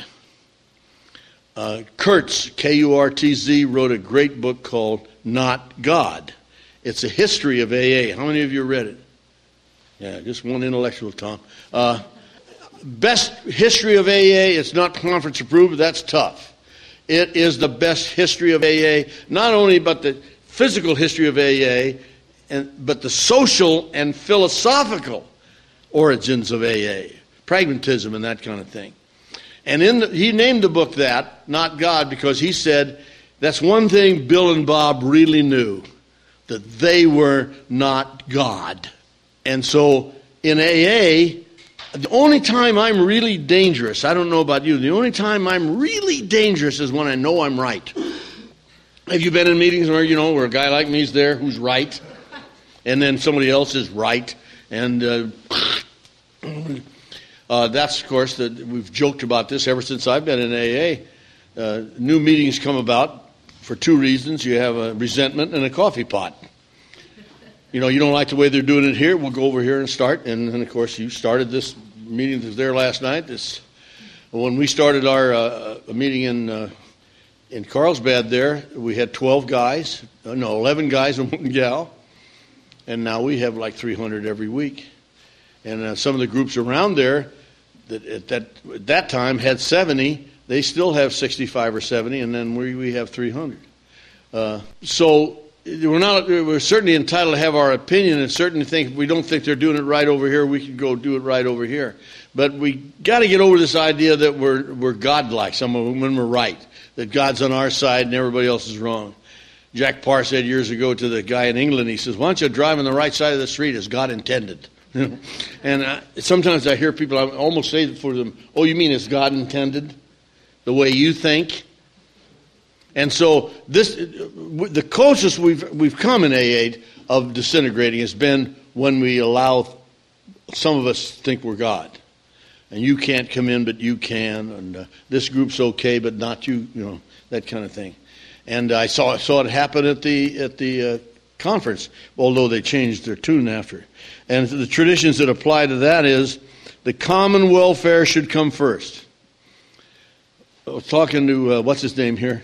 Kurtz, K-U-R-T-Z, wrote a great book called Not God. It's a history of AA. How many of you read it? Yeah, just one intellectual, Tom. Best history of AA. It's not conference approved, but that's tough. It is the best history of AA, not only but the physical history of AA, but the social and philosophical origins of AA, pragmatism and that kind of thing. And he named the book that, Not God, because he said that's one thing Bill and Bob really knew, that they were not God. And so in AA, the only time I'm really dangerous, I don't know about you, the only time I'm really dangerous is when I know I'm right. Have you been in meetings where, where a guy like me is there who's right, and then somebody else is right, and that's, of course, we've joked about this ever since I've been in AA. New meetings come about for two reasons. You have a resentment and a coffee pot. You don't like the way they're doing it here, we'll go over here and start. And of course, you started this meeting that was there last night. When we started our meeting in Carlsbad there, we had 11 guys and one gal. And now we have like 300 every week. And some of the groups around there that at that time had 70, they still have 65 or 70, and then we have 300. So we're certainly entitled to have our opinion, and certainly think if we don't think they're doing it right over here, we can go do it right over here. But we got to get over this idea that we're godlike, when we're right, that God's on our side and everybody else is wrong. Jack Parr said years ago to the guy in England, he says, "Why don't you drive on the right side of the street as God intended?" And sometimes I hear people, I almost say for them, "Oh, you mean as God intended? The way you think?" And so the closest we've come in AA of disintegrating has been when we allow some of us think we're God, and you can't come in, but you can, and this group's okay, but not you, that kind of thing. And I saw it happen at the conference, although they changed their tune after. And the traditions that apply to that is the common welfare should come first. I was talking to what's his name here.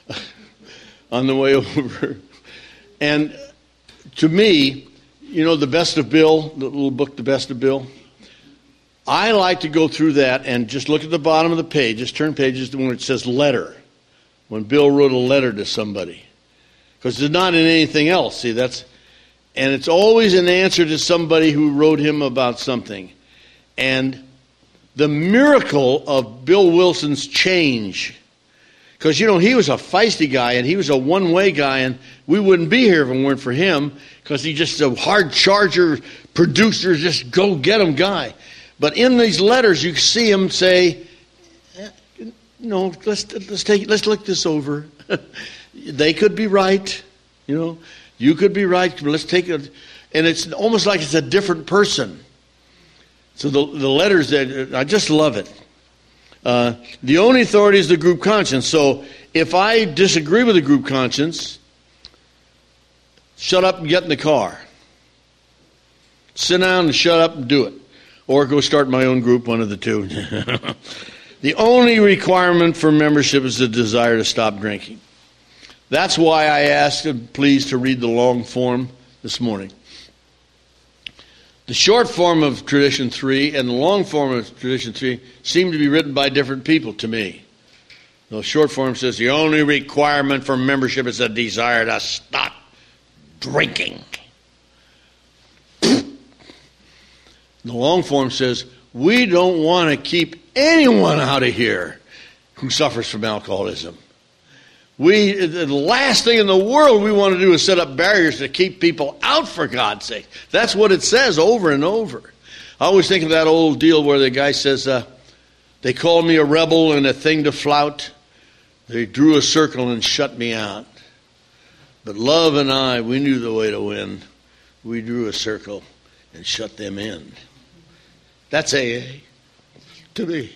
On the way over. And to me, the Best of Bill, the little book, The Best of Bill, I like to go through that and just look at the bottom of the page, just turn pages to when it says letter, when Bill wrote a letter to somebody. Because it's not in anything else. See, and it's always an answer to somebody who wrote him about something. And the miracle of Bill Wilson's change, because, he was a feisty guy, and he was a one-way guy, and we wouldn't be here if it weren't for him, because he's just a hard charger, producer, just go-get-him guy. But in these letters, you see him say, "No, let's look this over. They could be right, You could be right. Let's take it." And it's almost like it's a different person. So the letters, I just love it. The only authority is the group conscience. So if I disagree with the group conscience, shut up and get in the car. Sit down and shut up and do it. Or go start my own group, one of the two. The only requirement for membership is the desire to stop drinking. That's why I asked him, please, to read the long form this morning. The short form of Tradition 3 and the long form of Tradition 3 seem to be written by different people to me. The short form says the only requirement for membership is a desire to stop drinking. The long form says we don't want to keep anyone out of here who suffers from alcoholism. The last thing in the world we want to do is set up barriers to keep people out, for God's sake. That's what it says over and over. I always think of that old deal where the guy says, they called me a rebel and a thing to flout. They drew a circle and shut me out. But love and I, we knew the way to win. We drew a circle and shut them in. That's AA to me.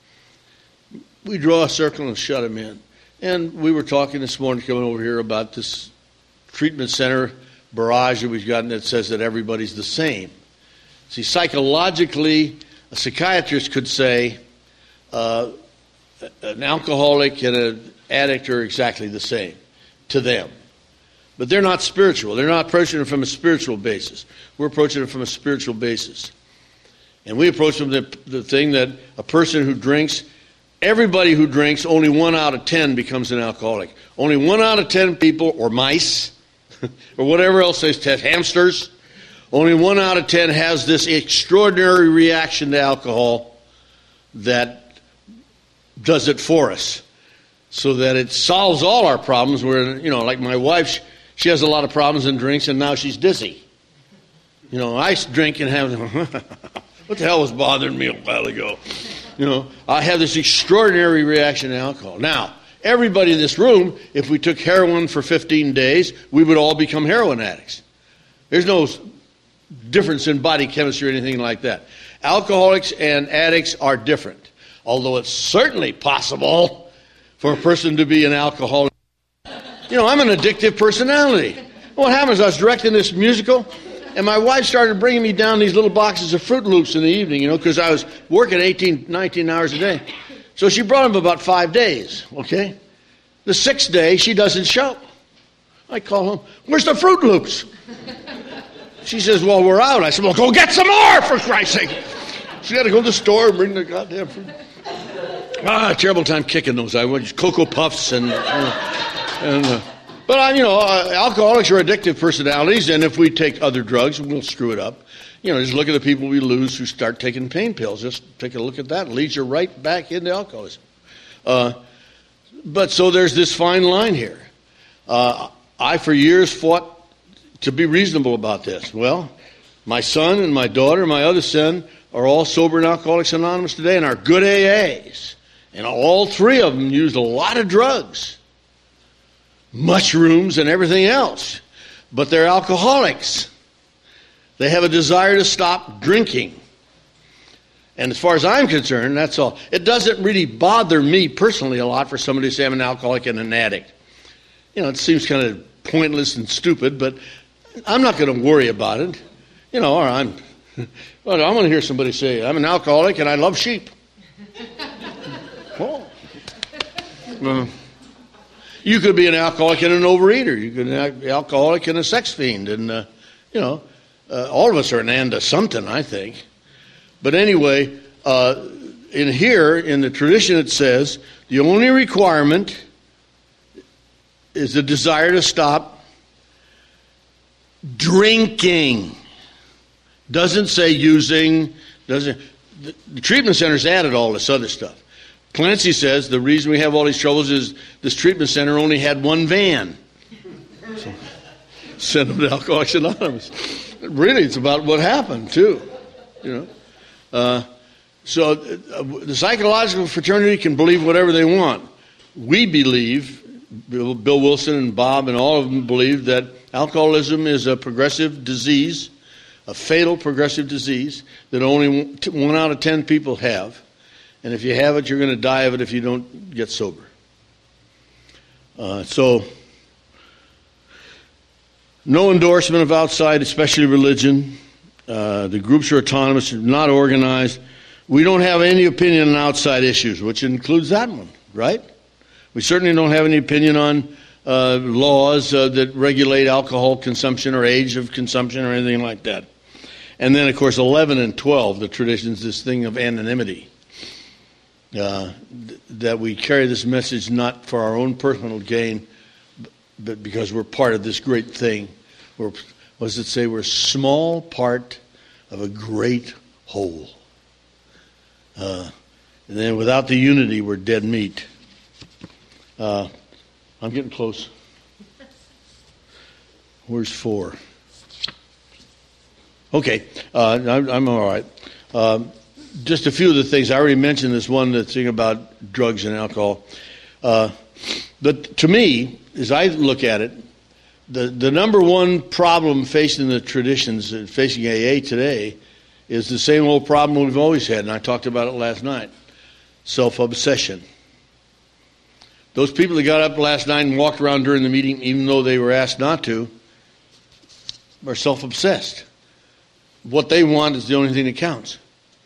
We draw a circle and shut them in. And we were talking this morning coming over here about this treatment center barrage that we've gotten that says that everybody's the same. See, psychologically, a psychiatrist could say an alcoholic and an addict are exactly the same to them. But they're not spiritual. They're not approaching it from a spiritual basis. We're approaching it from a spiritual basis. And we approach them the thing that a person who drinks, everybody who drinks, only 1 out of 10 becomes an alcoholic. Only 1 out of 10 people, or mice, or whatever else they test, hamsters, only 1 out of 10 has this extraordinary reaction to alcohol that does it for us. So that it solves all our problems. Where, like my wife, she has a lot of problems and drinks, and now she's dizzy. I drink and have... What the hell was bothering me a while ago? I have this extraordinary reaction to alcohol. Now, everybody in this room, if we took heroin for 15 days, we would all become heroin addicts. There's no difference in body chemistry or anything like that. Alcoholics and addicts are different. Although it's certainly possible for a person to be an alcoholic. I'm an addictive personality. What happens, I was directing this musical, and my wife started bringing me down these little boxes of Fruit Loops in the evening, because I was working 18, 19 hours a day. So she brought them about 5 days, okay? The 6th day, she doesn't show. I call home, "Where's the Fruit Loops?" She says, "Well, we're out." I said, "Well, go get some more, for Christ's sake." She had to go to the store and bring the goddamn fruit. Terrible time kicking those. I went Cocoa Puffs and But, alcoholics are addictive personalities, and if we take other drugs, we'll screw it up. Just look at the people we lose who start taking pain pills. Just take a look at that. It leads you right back into alcoholism. But so there's this fine line here. I, for years, fought to be reasonable about this. Well, my son and my daughter and my other son are all sober in Alcoholics Anonymous today and are good AAs. And all three of them used a lot of drugs, mushrooms and everything else. But they're alcoholics. They have a desire to stop drinking. And as far as I'm concerned, that's all. It doesn't really bother me personally a lot for somebody to say I'm an alcoholic and an addict. It seems kind of pointless and stupid, but I'm not going to worry about it. Or I want to hear somebody say, I'm an alcoholic and I love sheep. Oh. You could be an alcoholic and an overeater. You could be an alcoholic and a sex fiend. And, all of us are an and to something, I think. But anyway, in the tradition it says, the only requirement is the desire to stop drinking. Doesn't say using. The treatment center's added all this other stuff. Clancy says the reason we have all these troubles is this treatment center only had one van. So, send them to Alcoholics Anonymous. Really, it's about what happened, too. So the psychological fraternity can believe whatever they want. We believe, Bill Wilson and Bob and all of them believe, that alcoholism is a progressive disease, a fatal progressive disease that only 1 out of 10 people have. And if you have it, you're going to die of it if you don't get sober. So, no endorsement of outside, especially religion. The groups are autonomous, not organized. We don't have any opinion on outside issues, which includes that one, right? We certainly don't have any opinion on laws that regulate alcohol consumption or age of consumption or anything like that. And then, of course, 11 and 12, the traditions, this thing of anonymity. That we carry this message not for our own personal gain, but because we're part of this great thing. What does it say? We're a small part of a great whole. And then without the unity, we're dead meat. I'm getting close. Where's 4? Okay, I'm all right. Just a few of the things. I already mentioned this one, the thing about drugs and alcohol. But to me, as I look at it, the number one problem facing the traditions, facing AA today, is the same old problem we've always had, and I talked about it last night. Self-obsession. Those people that got up last night and walked around during the meeting, even though they were asked not to, are self-obsessed. What they want is the only thing that counts.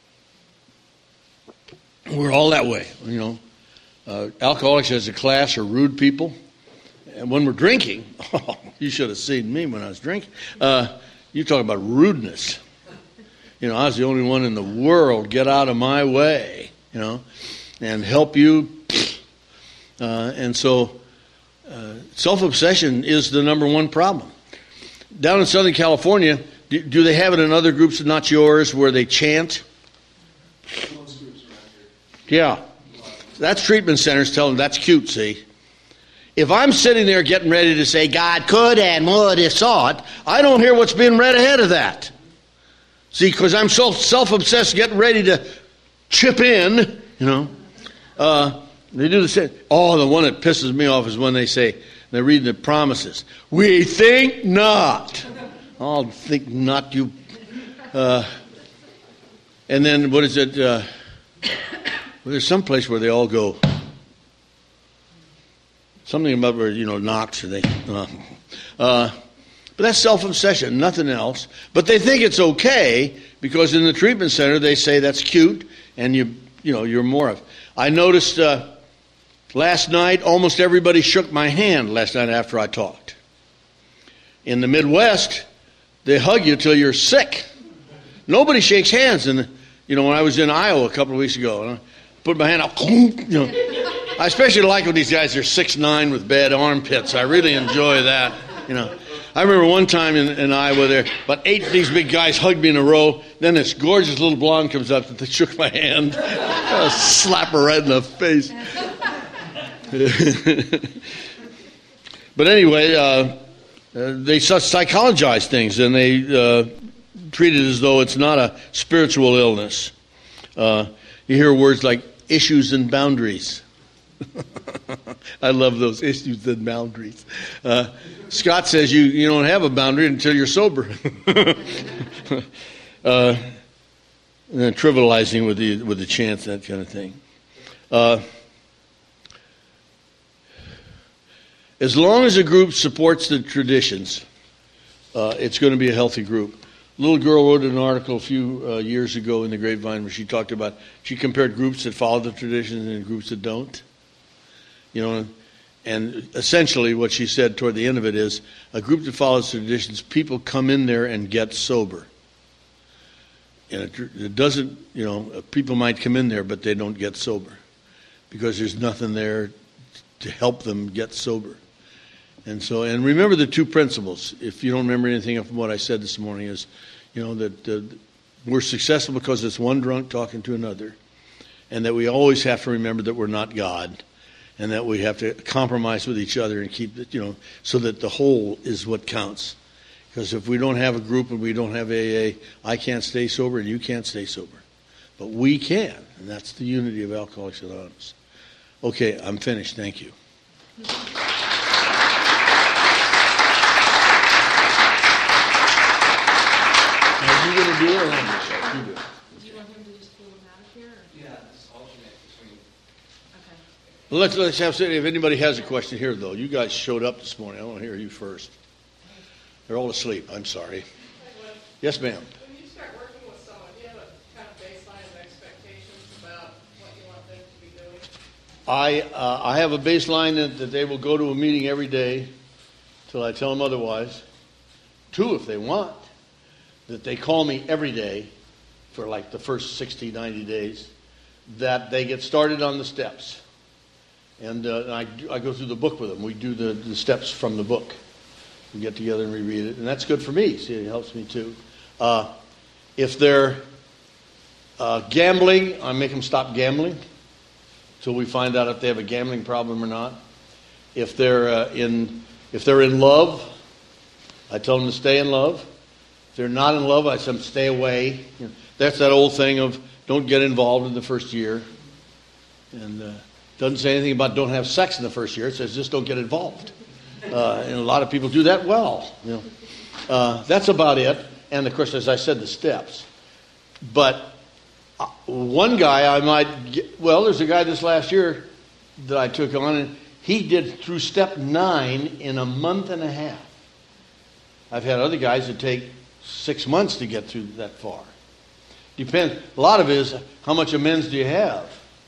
We're all that way, Alcoholics as a class are rude people. And when we're drinking, you should have seen me when I was drinking. You talk about rudeness. I was the only one in the world. Get out of my way, and help you. And so self-obsession is the number one problem. Down in Southern California, do they have it in other groups, not yours, where they chant? Yeah. That's treatment centers telling them that's cute, see. If I'm sitting there getting ready to say, God could and would if sought, I don't hear what's being read ahead of that. See, because I'm so self-obsessed getting ready to chip in, They do the same. Oh, the one that pisses me off is when they say, they're reading the promises. We think not. I'll think not, you. And then, what is it? There's some place where they all go. Something about where, Knox, or they. But that's self-obsession, nothing else. But they think it's okay because in the treatment center they say that's cute, and you're more of. I noticed last night almost everybody shook my hand last night after I talked. In the Midwest, they hug you till you're sick. Nobody shakes hands. And when I was in Iowa a couple of weeks ago, and I put my hand out, I especially like when these guys are 6'9" with bad armpits. I really enjoy that. I remember one time in Iowa there, about 8 of these big guys hugged me in a row. Then this gorgeous little blonde comes up and shook my hand. I slap her right in the face. But anyway, they psychologize things, and they treat it as though it's not a spiritual illness. You hear words like issues and boundaries. I love those issues and boundaries. Scott says you don't have a boundary until you're sober. And then trivializing with the chance, that kind of thing. As long as a group supports the traditions, it's going to be a healthy group. A little girl wrote an article a few years ago in the Grapevine where she talked about, she compared groups that follow the traditions and groups that don't. And essentially what she said toward the end of it is, a group that follows traditions, people come in there and get sober. And it doesn't, people might come in there, but they don't get sober because there's nothing there to help them get sober. And remember the 2 principles. If you don't remember anything from what I said this morning, is, that we're successful because it's one drunk talking to another, and that we always have to remember that we're not God, and that we have to compromise with each other and keep it, so that the whole is what counts. Because if we don't have a group and we don't have AA, I can't stay sober and you can't stay sober. But we can, and that's the unity of Alcoholics Anonymous. Okay, I'm finished. Thank you. Are you going to do it or not? You do it. Do you want him to just pull him out of here? Or? Yeah, just alternate between. Okay. Well, let's have, if anybody has a question here, though. You guys showed up this morning. I want to hear you first. They're all asleep. I'm sorry. Yes, ma'am. When you start working with someone, do you have a kind of baseline of expectations about what you want them to be doing? I have a baseline that they will go to a meeting every day till I tell them otherwise. 2, if they want, that they call me every day for like the first 60, 90 days, that they get started on the steps. And I go through the book with them. We do the steps from the book. We get together and reread it, and that's good for me. See, it helps me too. If they're gambling, I make them stop gambling until we find out if they have a gambling problem or not. If they're in love, I tell them to stay in love. If they're not in love, I tell them stay away. That's that old thing of don't get involved in the first year, and doesn't say anything about don't have sex in the first year. It says just don't get involved. And a lot of people do that well. That's about it. And of course, as I said, the steps. But one guy there's a guy this last year that I took on, and he did through step 9 in a month and a half. I've had other guys that take 6 months to get through that far. Depends. A lot of it is how much amends do you have?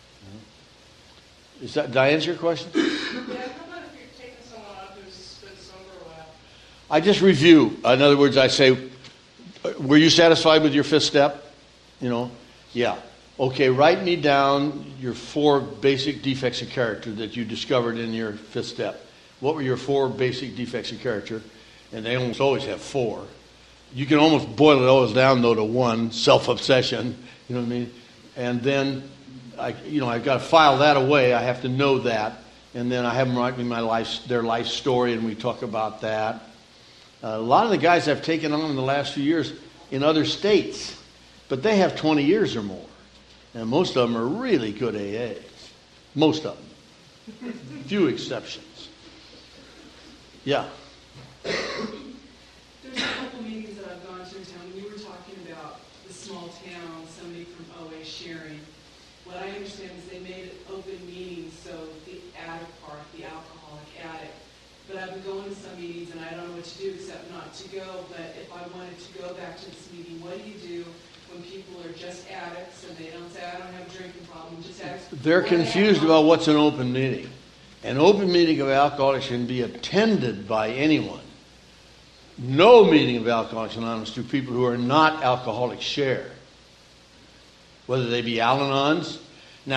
Did I answer your question? Yeah, how about if you're taking someone on who's been sober a while? I just review. In other words, I say, were you satisfied with your 5th step? Yeah. Okay, write me down your 4 basic defects of character that you discovered in your 5th step. What were your 4 basic defects of character? And they almost always have 4. You can almost boil it always down, though, to 1, self-obsession. You know what I mean? And then, I've got to file that away. I have to know that. And then I have them write me their life story, and we talk about that. A lot of the guys I've taken on in the last few years in other states, but they have 20 years or more. And most of them are really good AAs. Most of them. Few exceptions. Yeah. There's a couple meetings that I've gone to in town, and you were talking about the small town, somebody from OA sharing. What I understand is they made it open meetings, so the addict part, the alcoholic addict. But I've been going to some meetings, and I don't know what to do except not to go. But if I wanted to go back to this meeting, what do you do when people are just addicts and they don't say, I don't have a drinking problem, just addicts? They're confused about what's an open meeting. An open meeting of alcoholics can be attended by anyone. No meeting of Alcoholics Anonymous do people who are not alcoholics share, whether they be Al-Anons. Now,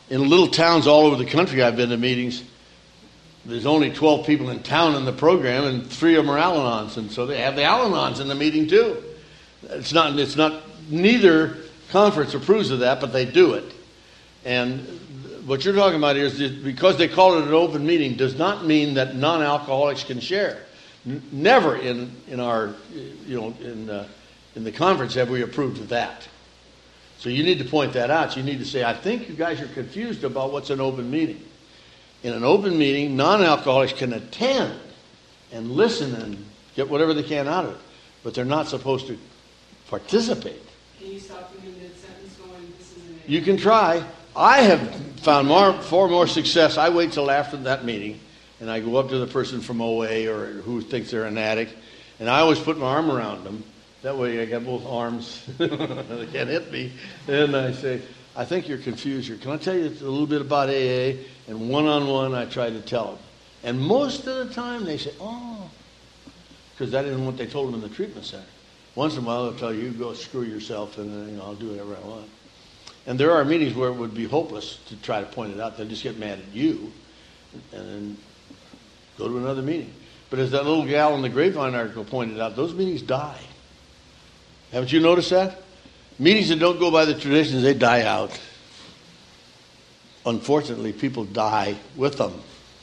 In little towns all over the country, I've been to meetings. There's only 12 people in town in the program, and 3 of them are Al-Anons, and so they have the Al-Anons in the meeting too. It's not. Neither conference approves of that, but they do it. And what you're talking about here is that because they call it an open meeting does not mean that non-alcoholics can share. Never in our in the conference have we approved of that. So you need to point that out. You need to say, I think you guys are confused about what's an open meeting. In an open meeting, non-alcoholics can attend and listen and get whatever they can out of it, but they're not supposed to participate. Can you stop them in mid-sentence going, this isn't it? You can try. I have found far more success. I wait till after that meeting, and I go up to the person from OA or who thinks they're an addict, and I always put my arm around them. That way I got both arms. They can't hit me. And I say, I think you're confused here. Can I tell you a little bit about AA? And one-on-one I try to tell them. And most of the time they say, oh, because that isn't what they told them in the treatment center. Once in a while they'll tell you, go screw yourself, and I'll do whatever I want. And there are meetings where it would be hopeless to try to point it out. They'll just get mad at you and then go to another meeting. But as that little gal in the Grapevine article pointed out, those meetings die. Haven't you noticed that? Meetings that don't go by the traditions, they die out. Unfortunately, people die with them.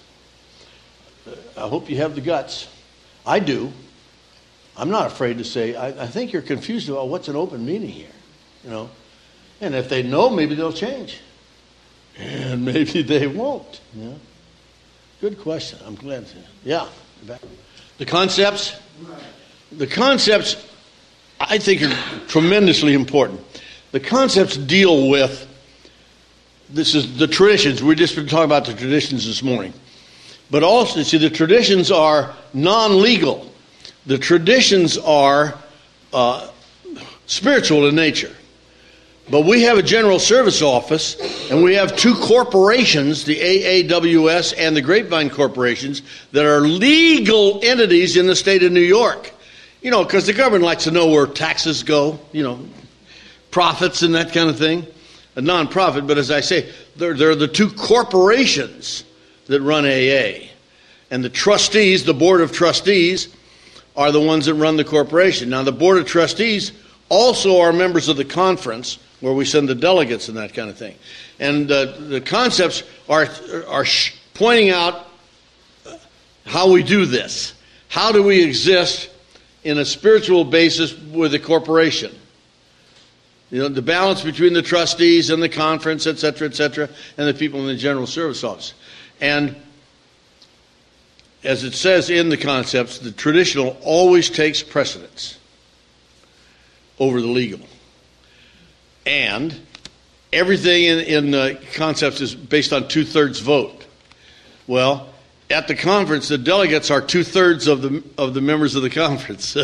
I hope you have the guts. I do. I'm not afraid to say, I think you're confused about what's an open meeting here. And if they know, maybe they'll change. And maybe they won't. Yeah. Good question. I'm glad to. Yeah. The concepts? The concepts, I think, are tremendously important. The concepts deal with, this is the traditions. We've just been talking about the traditions this morning. But also, see, the traditions are non-legal. The traditions are spiritual in nature. But we have a general service office, and we have 2 corporations, the AAWS and the Grapevine corporations, that are legal entities in the state of New York. Because the government likes to know where taxes go, profits and that kind of thing. A non-profit, but as I say, they're the 2 corporations that run AA. And the trustees, the board of trustees, are the ones that run the corporation. Now, the board of trustees also are members of the conference, where we send the delegates and that kind of thing. And the concepts are pointing out how we do this. How do we exist in a spiritual basis with a corporation? The balance between the trustees and the conference, et cetera, and the people in the general service office. And as it says in the concepts, the traditional always takes precedence over the legal. And everything in the concepts is based on 2/3 vote. Well, at the conference, the delegates are 2/3 of the members of the conference.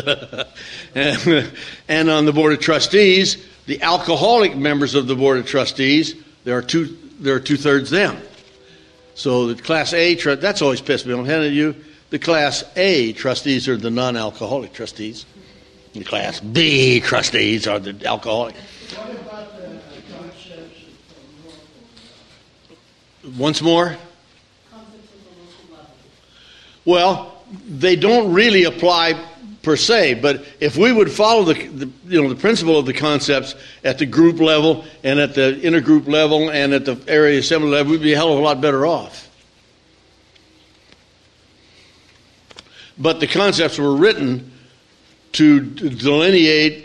And on the board of trustees, the alcoholic members of the board of trustees, there are 2/3 them. So the Class A, that's always pissed me off. You, the Class A trustees are the non-alcoholic trustees. The Class B trustees are the alcoholic. What about the concepts of Once more? Concepts at the local level. Well, they don't really apply per se, but if we would follow the principle of the concepts at the group level and at the intergroup level and at the area assembly level, we'd be a hell of a lot better off. But the concepts were written to delineate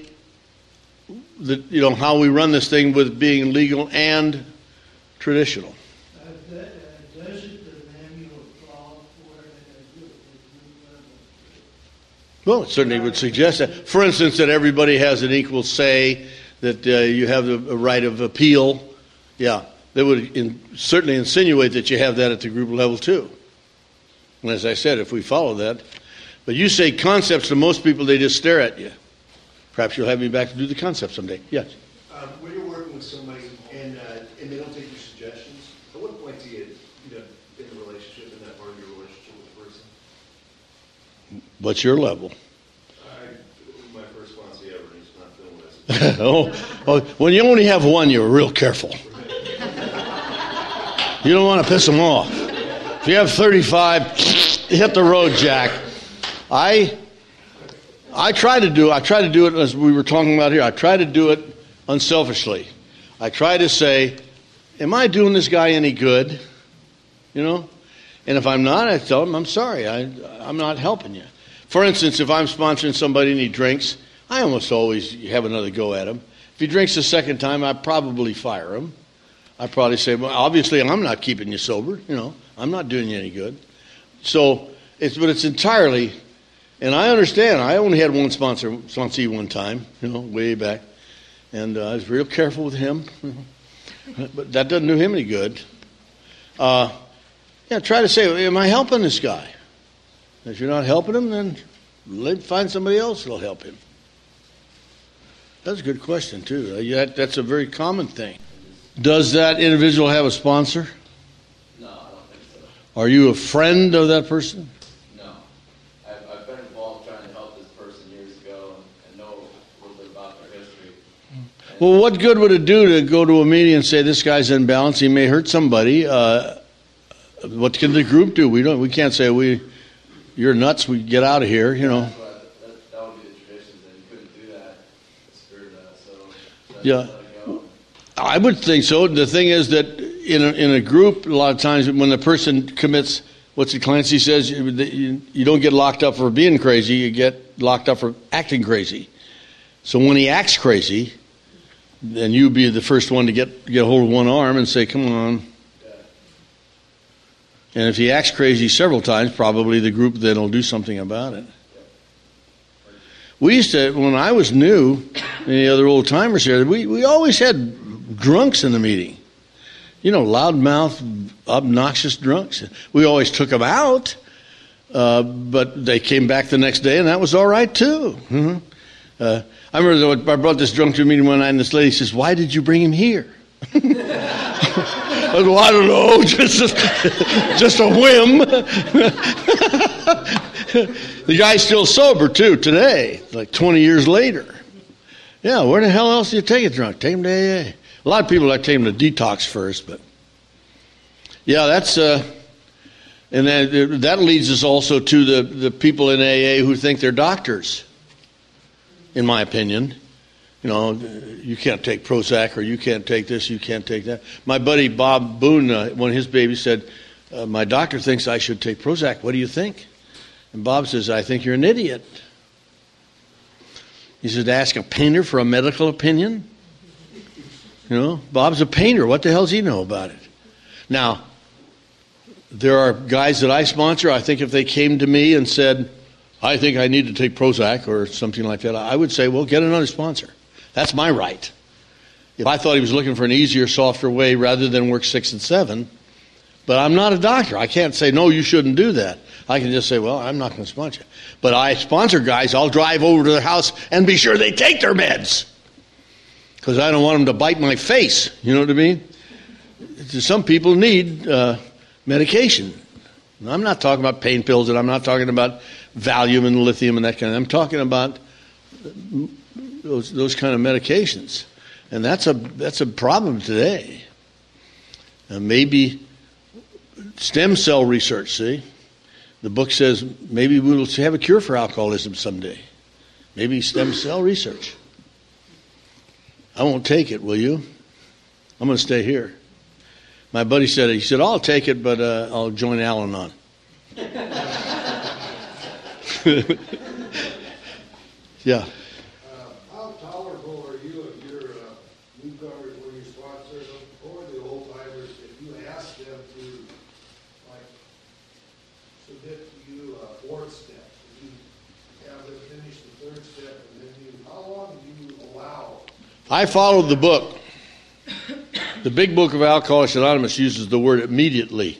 how we run this thing with being legal and traditional. doesn't the manual call for it at a group level? Well, it certainly would suggest that. For instance, that everybody has an equal say, that you have a right of appeal. Yeah, they would certainly insinuate that you have that at the group level too. And as I said, if we follow that. But you say concepts to most people, they just stare at you. Perhaps you'll have me back to do the concepts someday. Yes? When you're working with somebody and they don't take your suggestions, at what point do you in the relationship, in that part of your relationship with the person? What's your level? My first response to ever is not feeling this. When you only have one, you're real careful. You don't want to piss them off. If you have 35, hit the road, Jack. I try to do it as we were talking about here. I try to do it unselfishly. I try to say, am I doing this guy any good? You know? And if I'm not, I tell him, I'm sorry, I'm not helping you. For instance, if I'm sponsoring somebody and he drinks, I almost always have another go at him. If he drinks the second time, I probably fire him. I probably say, well, obviously I'm not keeping you sober. You know, I'm not doing you any good. So, it's entirely, and I understand. I only had one sponsee one time, you know, way back. And I was real careful with him. But that doesn't do him any good. Try to say, am I helping this guy? If you're not helping him, then find somebody else that'll help him. That's a good question, too. That's a very common thing. Does that individual have a sponsor? No, I don't think so. Are you a friend of that person? No. I've been involved trying to help this person years ago and know a little bit about their history. Well, what good would it do to go to a meeting and say, this guy's imbalanced, he may hurt somebody? What can the group do? We can't say, you're nuts, we get out of here, you know. That would be the tradition, that you couldn't do that. Yeah, I would think so. The thing is that in a group, a lot of times when the person commits, Clancy says, you don't get locked up for being crazy, you get locked up for acting crazy. So when he acts crazy, then you be the first one to get a hold of one arm and say, come on. And if he acts crazy several times, probably the group then will do something about it. We used to, when I was new, and the other old timers here, we always had drunks in the meeting. You know, loudmouth, obnoxious drunks. We always took them out, but they came back the next day, and that was all right too. Mm-hmm. I remember I brought this drunk to a meeting one night, and this lady says, "Why did you bring him here?" I go, I don't know, just a whim. The guy's still sober, too, today, like 20 years later. Yeah, where the hell else do you take a drunk? Take him to AA. A lot of people like to take him to detox first, but yeah, that's, and then that leads us also to the people in AA who think they're doctors, in my opinion. You know, you can't take Prozac, or you can't take this, you can't take that. My buddy Bob Boone, when his baby said, my doctor thinks I should take Prozac. What do you think? And Bob says, I think you're an idiot. He said, ask a painter for a medical opinion? You know, Bob's a painter. What the hell does he know about it? Now, there are guys that I sponsor, I think if they came to me and said, I think I need to take Prozac or something like that, I would say, well, get another sponsor. That's my right. If I thought he was looking for an easier, softer way rather than work 6 and 7, but I'm not a doctor. I can't say, no, you shouldn't do that. I can just say, well, I'm not going to sponsor. But I sponsor guys, I'll drive over to their house and be sure they take their meds. Because I don't want them to bite my face. You know what I mean? Some people need medication. I'm not talking about pain pills, and I'm not talking about Valium and lithium and that kind of. I'm talking about those kind of medications, and that's a problem today. Maybe stem cell research. See, the book says maybe we will have a cure for alcoholism someday. Maybe stem cell research. I won't take it. Will you? I'm going to stay here. My buddy said, I'll take it, but I'll join Al-Anon. Yeah. How tolerable are you of your newcomers when you sponsor them, or the old timers, if you ask them to, like, submit to you a 4th step? If you have them finish the 3rd step, and then how long do you allow? I followed the book. The big book of Alcoholics Anonymous uses the word immediately.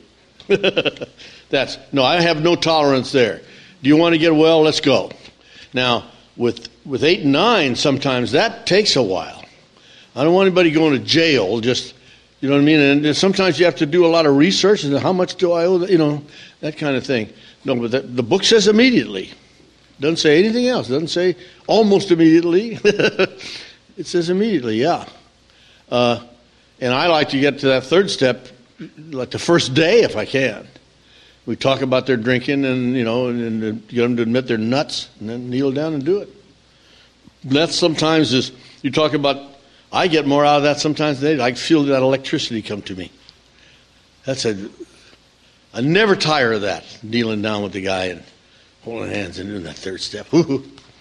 I have no tolerance there. Do you want to get well? Let's go. Now, with 8 and 9, sometimes that takes a while. I don't want anybody going to jail, just, you know what I mean? And sometimes you have to do a lot of research, and how much do I owe, you know, that kind of thing. No, but the book says immediately. Doesn't say anything else. Doesn't say almost immediately. It says immediately, yeah. And I like to get to that 3rd step like the first day if I can. We talk about their drinking and, and get them to admit they're nuts and then kneel down and do it. That sometimes is, you talk about, I get more out of that sometimes than they do. I feel that electricity come to me. I never tire of that, kneeling down with the guy and holding hands and doing that third step. I'm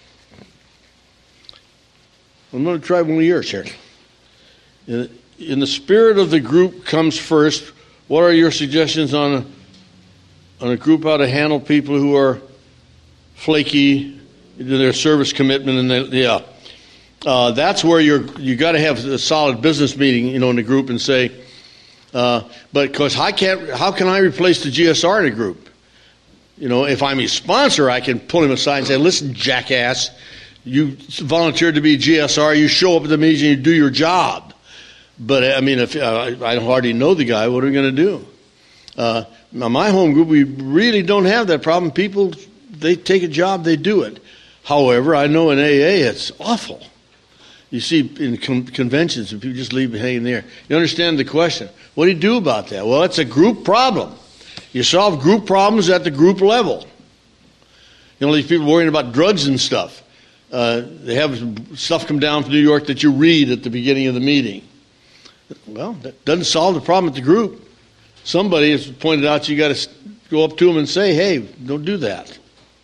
going to try one of yours here. In the spirit of the group comes first. What are your suggestions on a group how to handle people who are flaky in their service commitment? And that's where you got to have a solid business meeting, in the group and say, but because how can I replace the GSR in a group? If I'm a sponsor, I can pull him aside and say, listen, jackass, you volunteered to be GSR, you show up at the meeting, you do your job. But, if I hardly know the guy, what are we going to do? Now, my home group, we really don't have that problem. People, they take a job, they do it. However, I know in AA it's awful. You see in conventions, if you just leave it hanging there. You understand the question. What do you do about that? Well, it's a group problem. You solve group problems at the group level. These people worrying about drugs and stuff. They have stuff come down from New York that you read at the beginning of the meeting. Well, that doesn't solve the problem at the group. Somebody has pointed out you got to go up to them and say, hey, don't do that.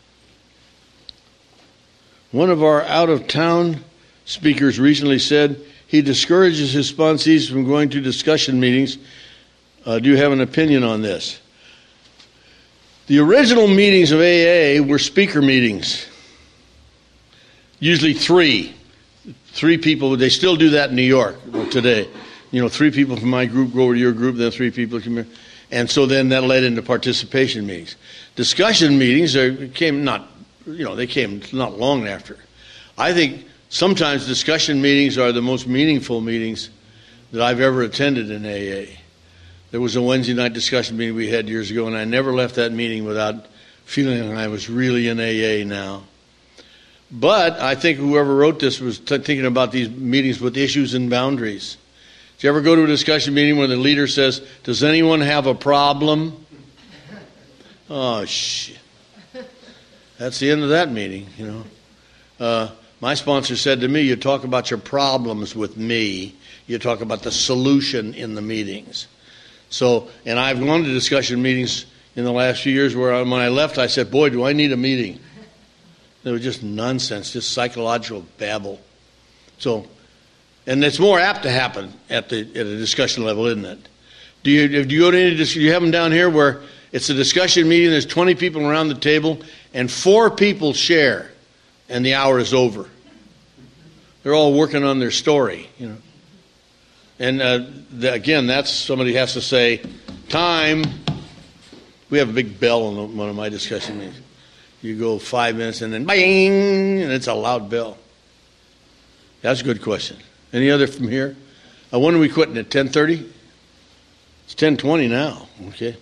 One of our out-of-town speakers recently said he discourages his sponsees from going to discussion meetings. Do you have an opinion on this? The original meetings of AA were speaker meetings. Usually three people. They still do that in New York today. 3 people from my group go over to your group, then 3 people come here. And so then that led into participation meetings. Discussion meetings came not long after. I think sometimes discussion meetings are the most meaningful meetings that I've ever attended in AA. There was a Wednesday night discussion meeting we had years ago, and I never left that meeting without feeling I was really in AA now. But I think whoever wrote this was thinking about these meetings with issues and boundaries. Did you ever go to a discussion meeting where the leader says, does anyone have a problem? Oh, shit. That's the end of that meeting, My sponsor said to me, you talk about your problems with me. You talk about the solution in the meetings. So, and I've gone to discussion meetings in the last few years where when I left, I said, boy, do I need a meeting. They were just nonsense, just psychological babble. So, and it's more apt to happen at a discussion level, isn't it? Do you go to any discussion? You have them down here where it's a discussion meeting, there's 20 people around the table, and 4 people share, and the hour is over. They're all working on their story, And again, that's somebody has to say, time. We have a big bell in one of my discussion meetings. You go 5 minutes and then bang, and it's a loud bell. That's a good question. Any other from here? When are we quitting at 10:30? It's 10:20 now. Okay.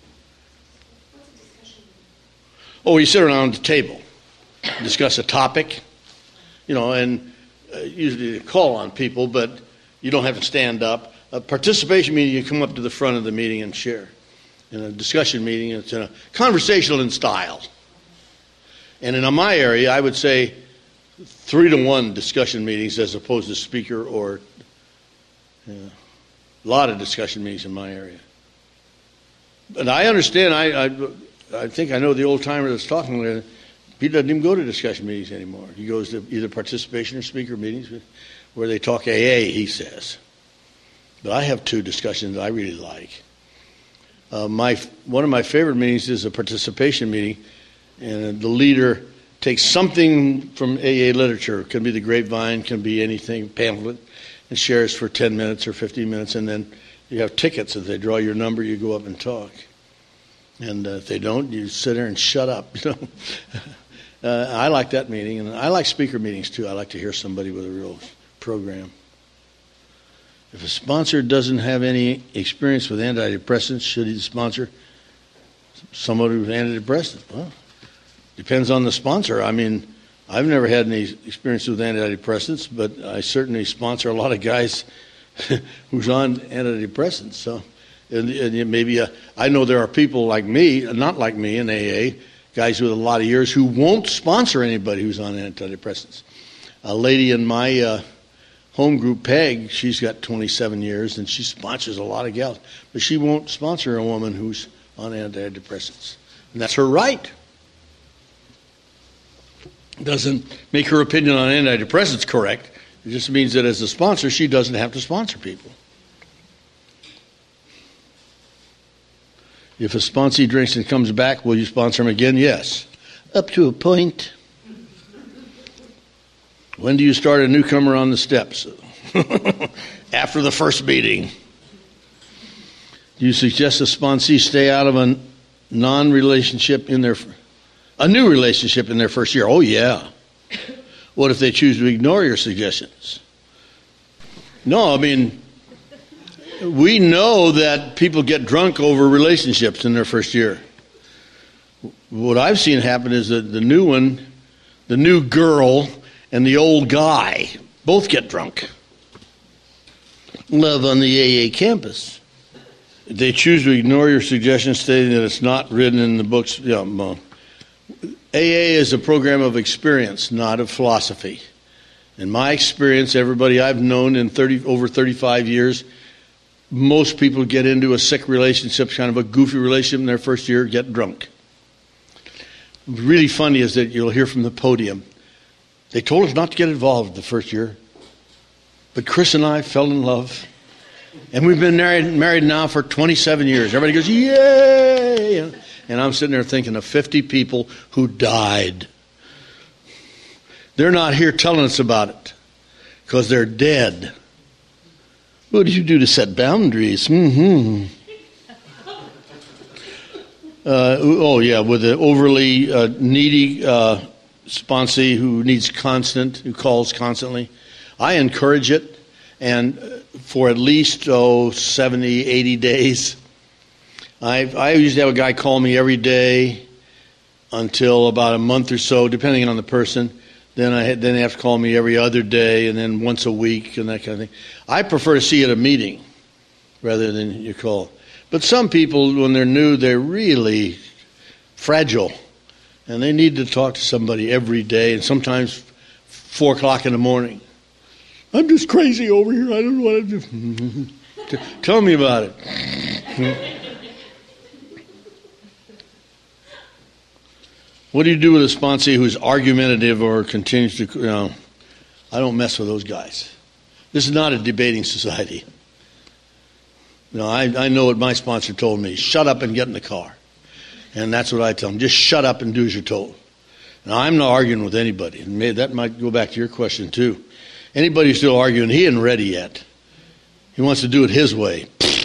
Oh, you sit around the table, discuss a topic, and usually they call on people, but you don't have to stand up. A participation meeting, you come up to the front of the meeting and share. In a discussion meeting, it's conversational in style. And in my area, I would say 3-to-1 discussion meetings as opposed to speaker or a lot of discussion meetings in my area. But I understand, I think I know the old timer that's talking there. He doesn't even go to discussion meetings anymore. He goes to either participation or speaker meetings where they talk AA, he says. But I have 2 discussions I really like. One of my favorite meetings is a participation meeting, and the leader takes something from AA literature. It can be the grapevine, can be anything, pamphlet, and shares for 10 minutes or 15 minutes, and then you have tickets. If they draw your number, you go up and talk. And if they don't, you sit there and shut up. I like that meeting, and I like speaker meetings too. I like to hear somebody with a real program. If a sponsor doesn't have any experience with antidepressants, should he sponsor somebody with antidepressants? Well, depends on the sponsor. I mean, I've never had any experience with antidepressants, but I certainly sponsor a lot of guys who's on antidepressants. So And maybe I know there are people like me, not like me in AA, guys with a lot of years who won't sponsor anybody who's on antidepressants. A lady in my home group, Peg, she's got 27 years, and she sponsors a lot of gals. But she won't sponsor a woman who's on antidepressants. And that's her right. Doesn't make her opinion on antidepressants correct. It just means that as a sponsor, she doesn't have to sponsor people. If a sponsee drinks and comes back, will you sponsor him again? Yes. Up to a point. When do you start a newcomer on the steps? After the first meeting. Do you suggest a sponsee stay out of a new relationship in their first year? Oh, yeah. What if they choose to ignore your suggestions? No, I mean, we know that people get drunk over relationships in their first year. What I've seen happen is that the new girl, and the old guy both get drunk. Love on the AA campus. They choose to ignore your suggestions, stating that it's not written in the books. Yeah, AA is a program of experience, not of philosophy. In my experience, everybody I've known in over 35 years, most people get into a sick relationship, kind of a goofy relationship in their first year, get drunk. What's really funny is that you'll hear from the podium, they told us not to get involved the first year, but Chris and I fell in love, and we've been married now for 27 years. Everybody goes, yay! And I'm sitting there thinking of 50 people who died. They're not here telling us about it because they're dead. What did you do to set boundaries? With the overly needy sponsee who calls constantly. I encourage it, and for at least 70, 80 days. I usually have a guy call me every day until about a month or so, depending on the person. Then they have to call me every other day, and then once a week, and that kind of thing. I prefer to see at a meeting rather than your call. But some people, when they're new, they're really fragile, and they need to talk to somebody every day, and sometimes 4 o'clock in the morning. I'm just crazy over here. I don't know what to do. Tell me about it. What do you do with a sponsee who's argumentative or continues to, I don't mess with those guys. This is not a debating society. I know what my sponsor told me. Shut up and get in the car. And that's what I tell them. Just shut up and do as you're told. Now, I'm not arguing with anybody. And that might go back to your question, too. Anybody who's still arguing, he isn't ready yet. He wants to do it his way.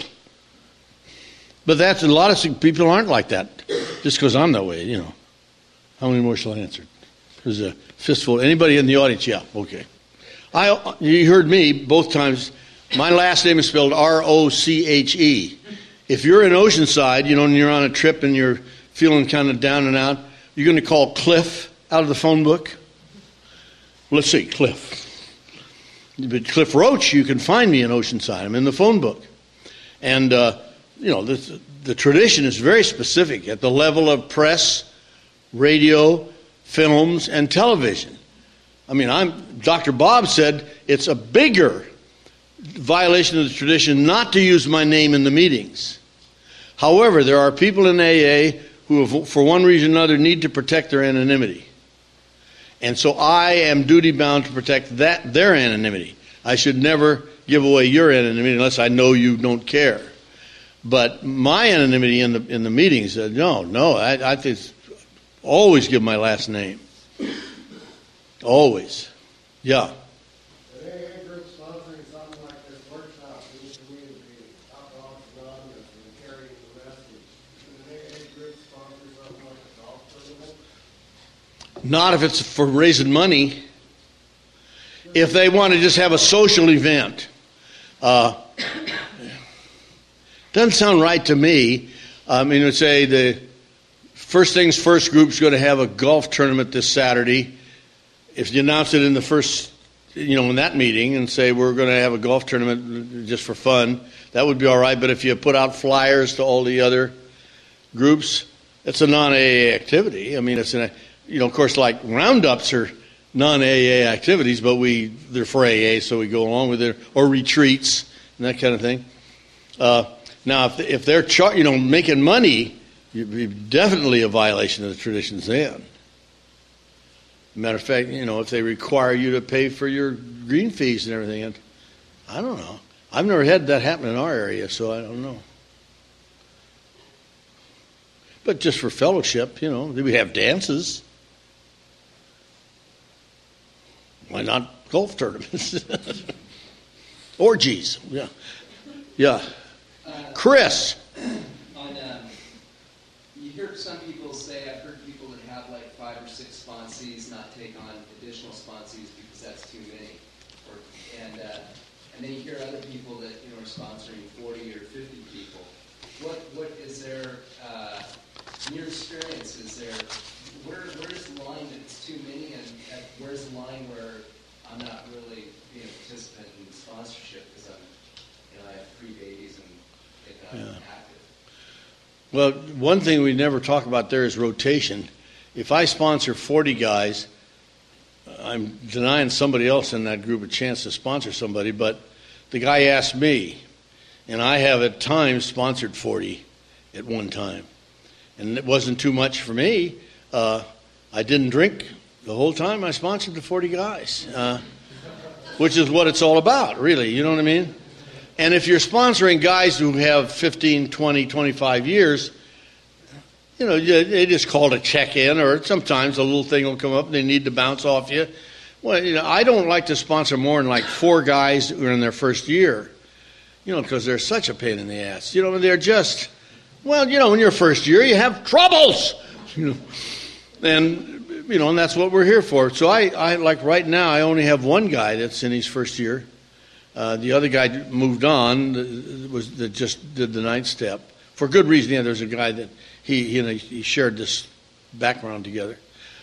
But a lot of people aren't like that. Just because I'm that way, How many more shall I answer? There's a fistful. Anybody in the audience? Yeah, okay. You heard me both times. My last name is spelled R-O-C-H-E. If you're in Oceanside, and you're on a trip and you're feeling kind of down and out, you're going to call Cliff out of the phone book? Let's see, Cliff. But Cliff Roach, you can find me in Oceanside. I'm in the phone book. And, the tradition is very specific at the level of press, radio, films, and television. Dr. Bob said it's a bigger violation of the tradition not to use my name in the meetings. However, there are people in AA who, for one reason or another, need to protect their anonymity. And so I am duty-bound to protect their anonymity. I should never give away your anonymity unless I know you don't care. But my anonymity in the meetings, I think always give my last name. Always. Yeah. The AA group sponsoring something like this workshop in the community, Alcoholics Anonymous, and carrying the message. Should an AA group sponsor something like a golf tournament? Not if it's for raising money. If they want to just have a social event. Doesn't sound right to me. Let's say the First Things First group's going to have a golf tournament this Saturday. If you announce it in the first, in that meeting and say we're going to have a golf tournament just for fun, that would be all right. But if you put out flyers to all the other groups, it's a non-AA activity. I mean, it's of course, like roundups are non-AA activities, but they're for AA, so we go along with it, or retreats and that kind of thing. Now, if they're making money, you'd be definitely a violation of the traditions then. Matter of fact, if they require you to pay for your green fees and everything, and I don't know. I've never had that happen in our area, so I don't know. But just for fellowship, we have dances. Why not golf tournaments? Orgies, yeah. Yeah. Chris. You hear some people say, I've heard people that have like 5 or 6 sponsees not take on additional sponsees because that's too many. And then you hear other people that are sponsoring 40 or 50 people. What is there, in your experience, where's the line that it's too many, and where's the line where I'm not really being a participant in sponsorship because I have 3 babies and they're not active? Well, one thing we never talk about there is rotation. If I sponsor 40 guys, I'm denying somebody else in that group a chance to sponsor somebody, but the guy asked me, and I have at times sponsored 40 at one time. And it wasn't too much for me. I didn't drink the whole time. I sponsored the 40 guys, which is what it's all about, really. You know what I mean? And if you're sponsoring guys who have 15, 20, 25 years, they just call it a check-in, or sometimes a little thing will come up and they need to bounce off you. Well, I don't like to sponsor more than like 4 guys who are in their first year, because they're such a pain in the ass. They're just, in your first year you have troubles, and that's what we're here for. So I like right now I only have one guy that's in his first year. The other guy moved on, that just did the 9th step. For good reason. Yeah, there's a guy that he shared this background together.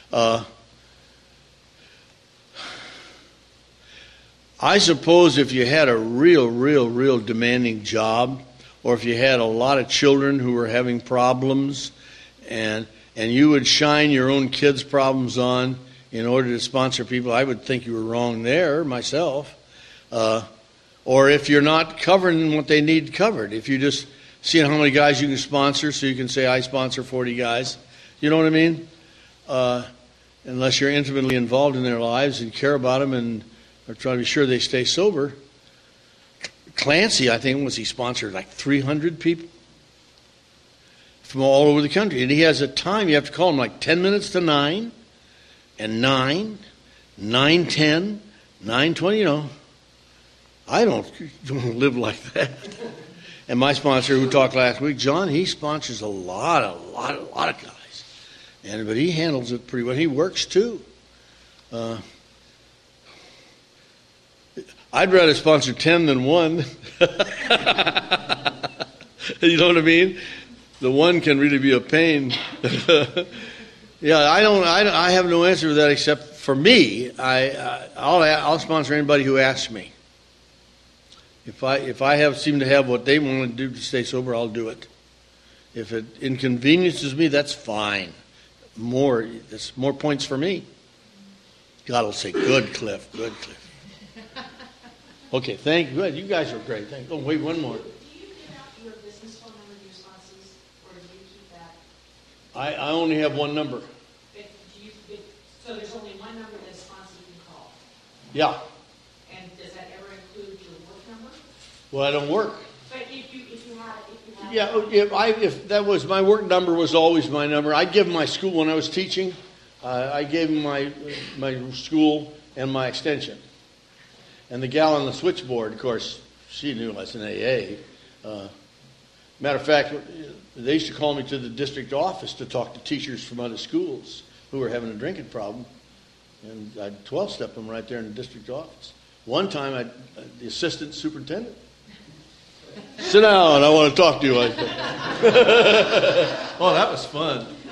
I suppose if you had a real demanding job, or if you had a lot of children who were having problems, and you would shine your own kids' problems on in order to sponsor people, I would think you were wrong there myself. Or if you're not covering what they need covered, if you just seeing how many guys you can sponsor, so you can say, I sponsor 40 guys. You know what I mean? Unless you're intimately involved in their lives and care about them and are trying to be sure they stay sober. Clancy, I think, he sponsored like 300 people from all over the country. And he has a time, you have to call him like 10 minutes to 9, and 9, 9:10, 9:20, I don't live like that. And my sponsor who talked last week, John, he sponsors a lot of guys. But he handles it pretty well. He works too. I'd rather sponsor 10 than 1. You know what I mean? The 1 can really be a pain. Yeah, I have no answer to that except for me. I'll sponsor anybody who asks me. If I seem to have what they want to do to stay sober, I'll do it. If it inconveniences me, that's fine. That's more points for me. God will say, good, Cliff, good, Cliff. Okay, thank you. You guys are great. Thank you. Oh, wait, one more. Do you give out your business phone number to your sponsors, or do you keep that? I only have one number. So there's only one number that a sponsor can call? Yeah. And does that ever include your work number? Well, I don't work. But if you have. Yeah, if that was my work number, was always my number. I'd give them my school when I was teaching. I gave them my school and my extension. And the gal on the switchboard, of course, she knew I was an AA. Matter of fact, they used to call me to the district office to talk to teachers from other schools who were having a drinking problem. And I'd 12-step them right there in the district office. One time, the assistant superintendent, sit down, I want to talk to you. I said, oh, that was fun.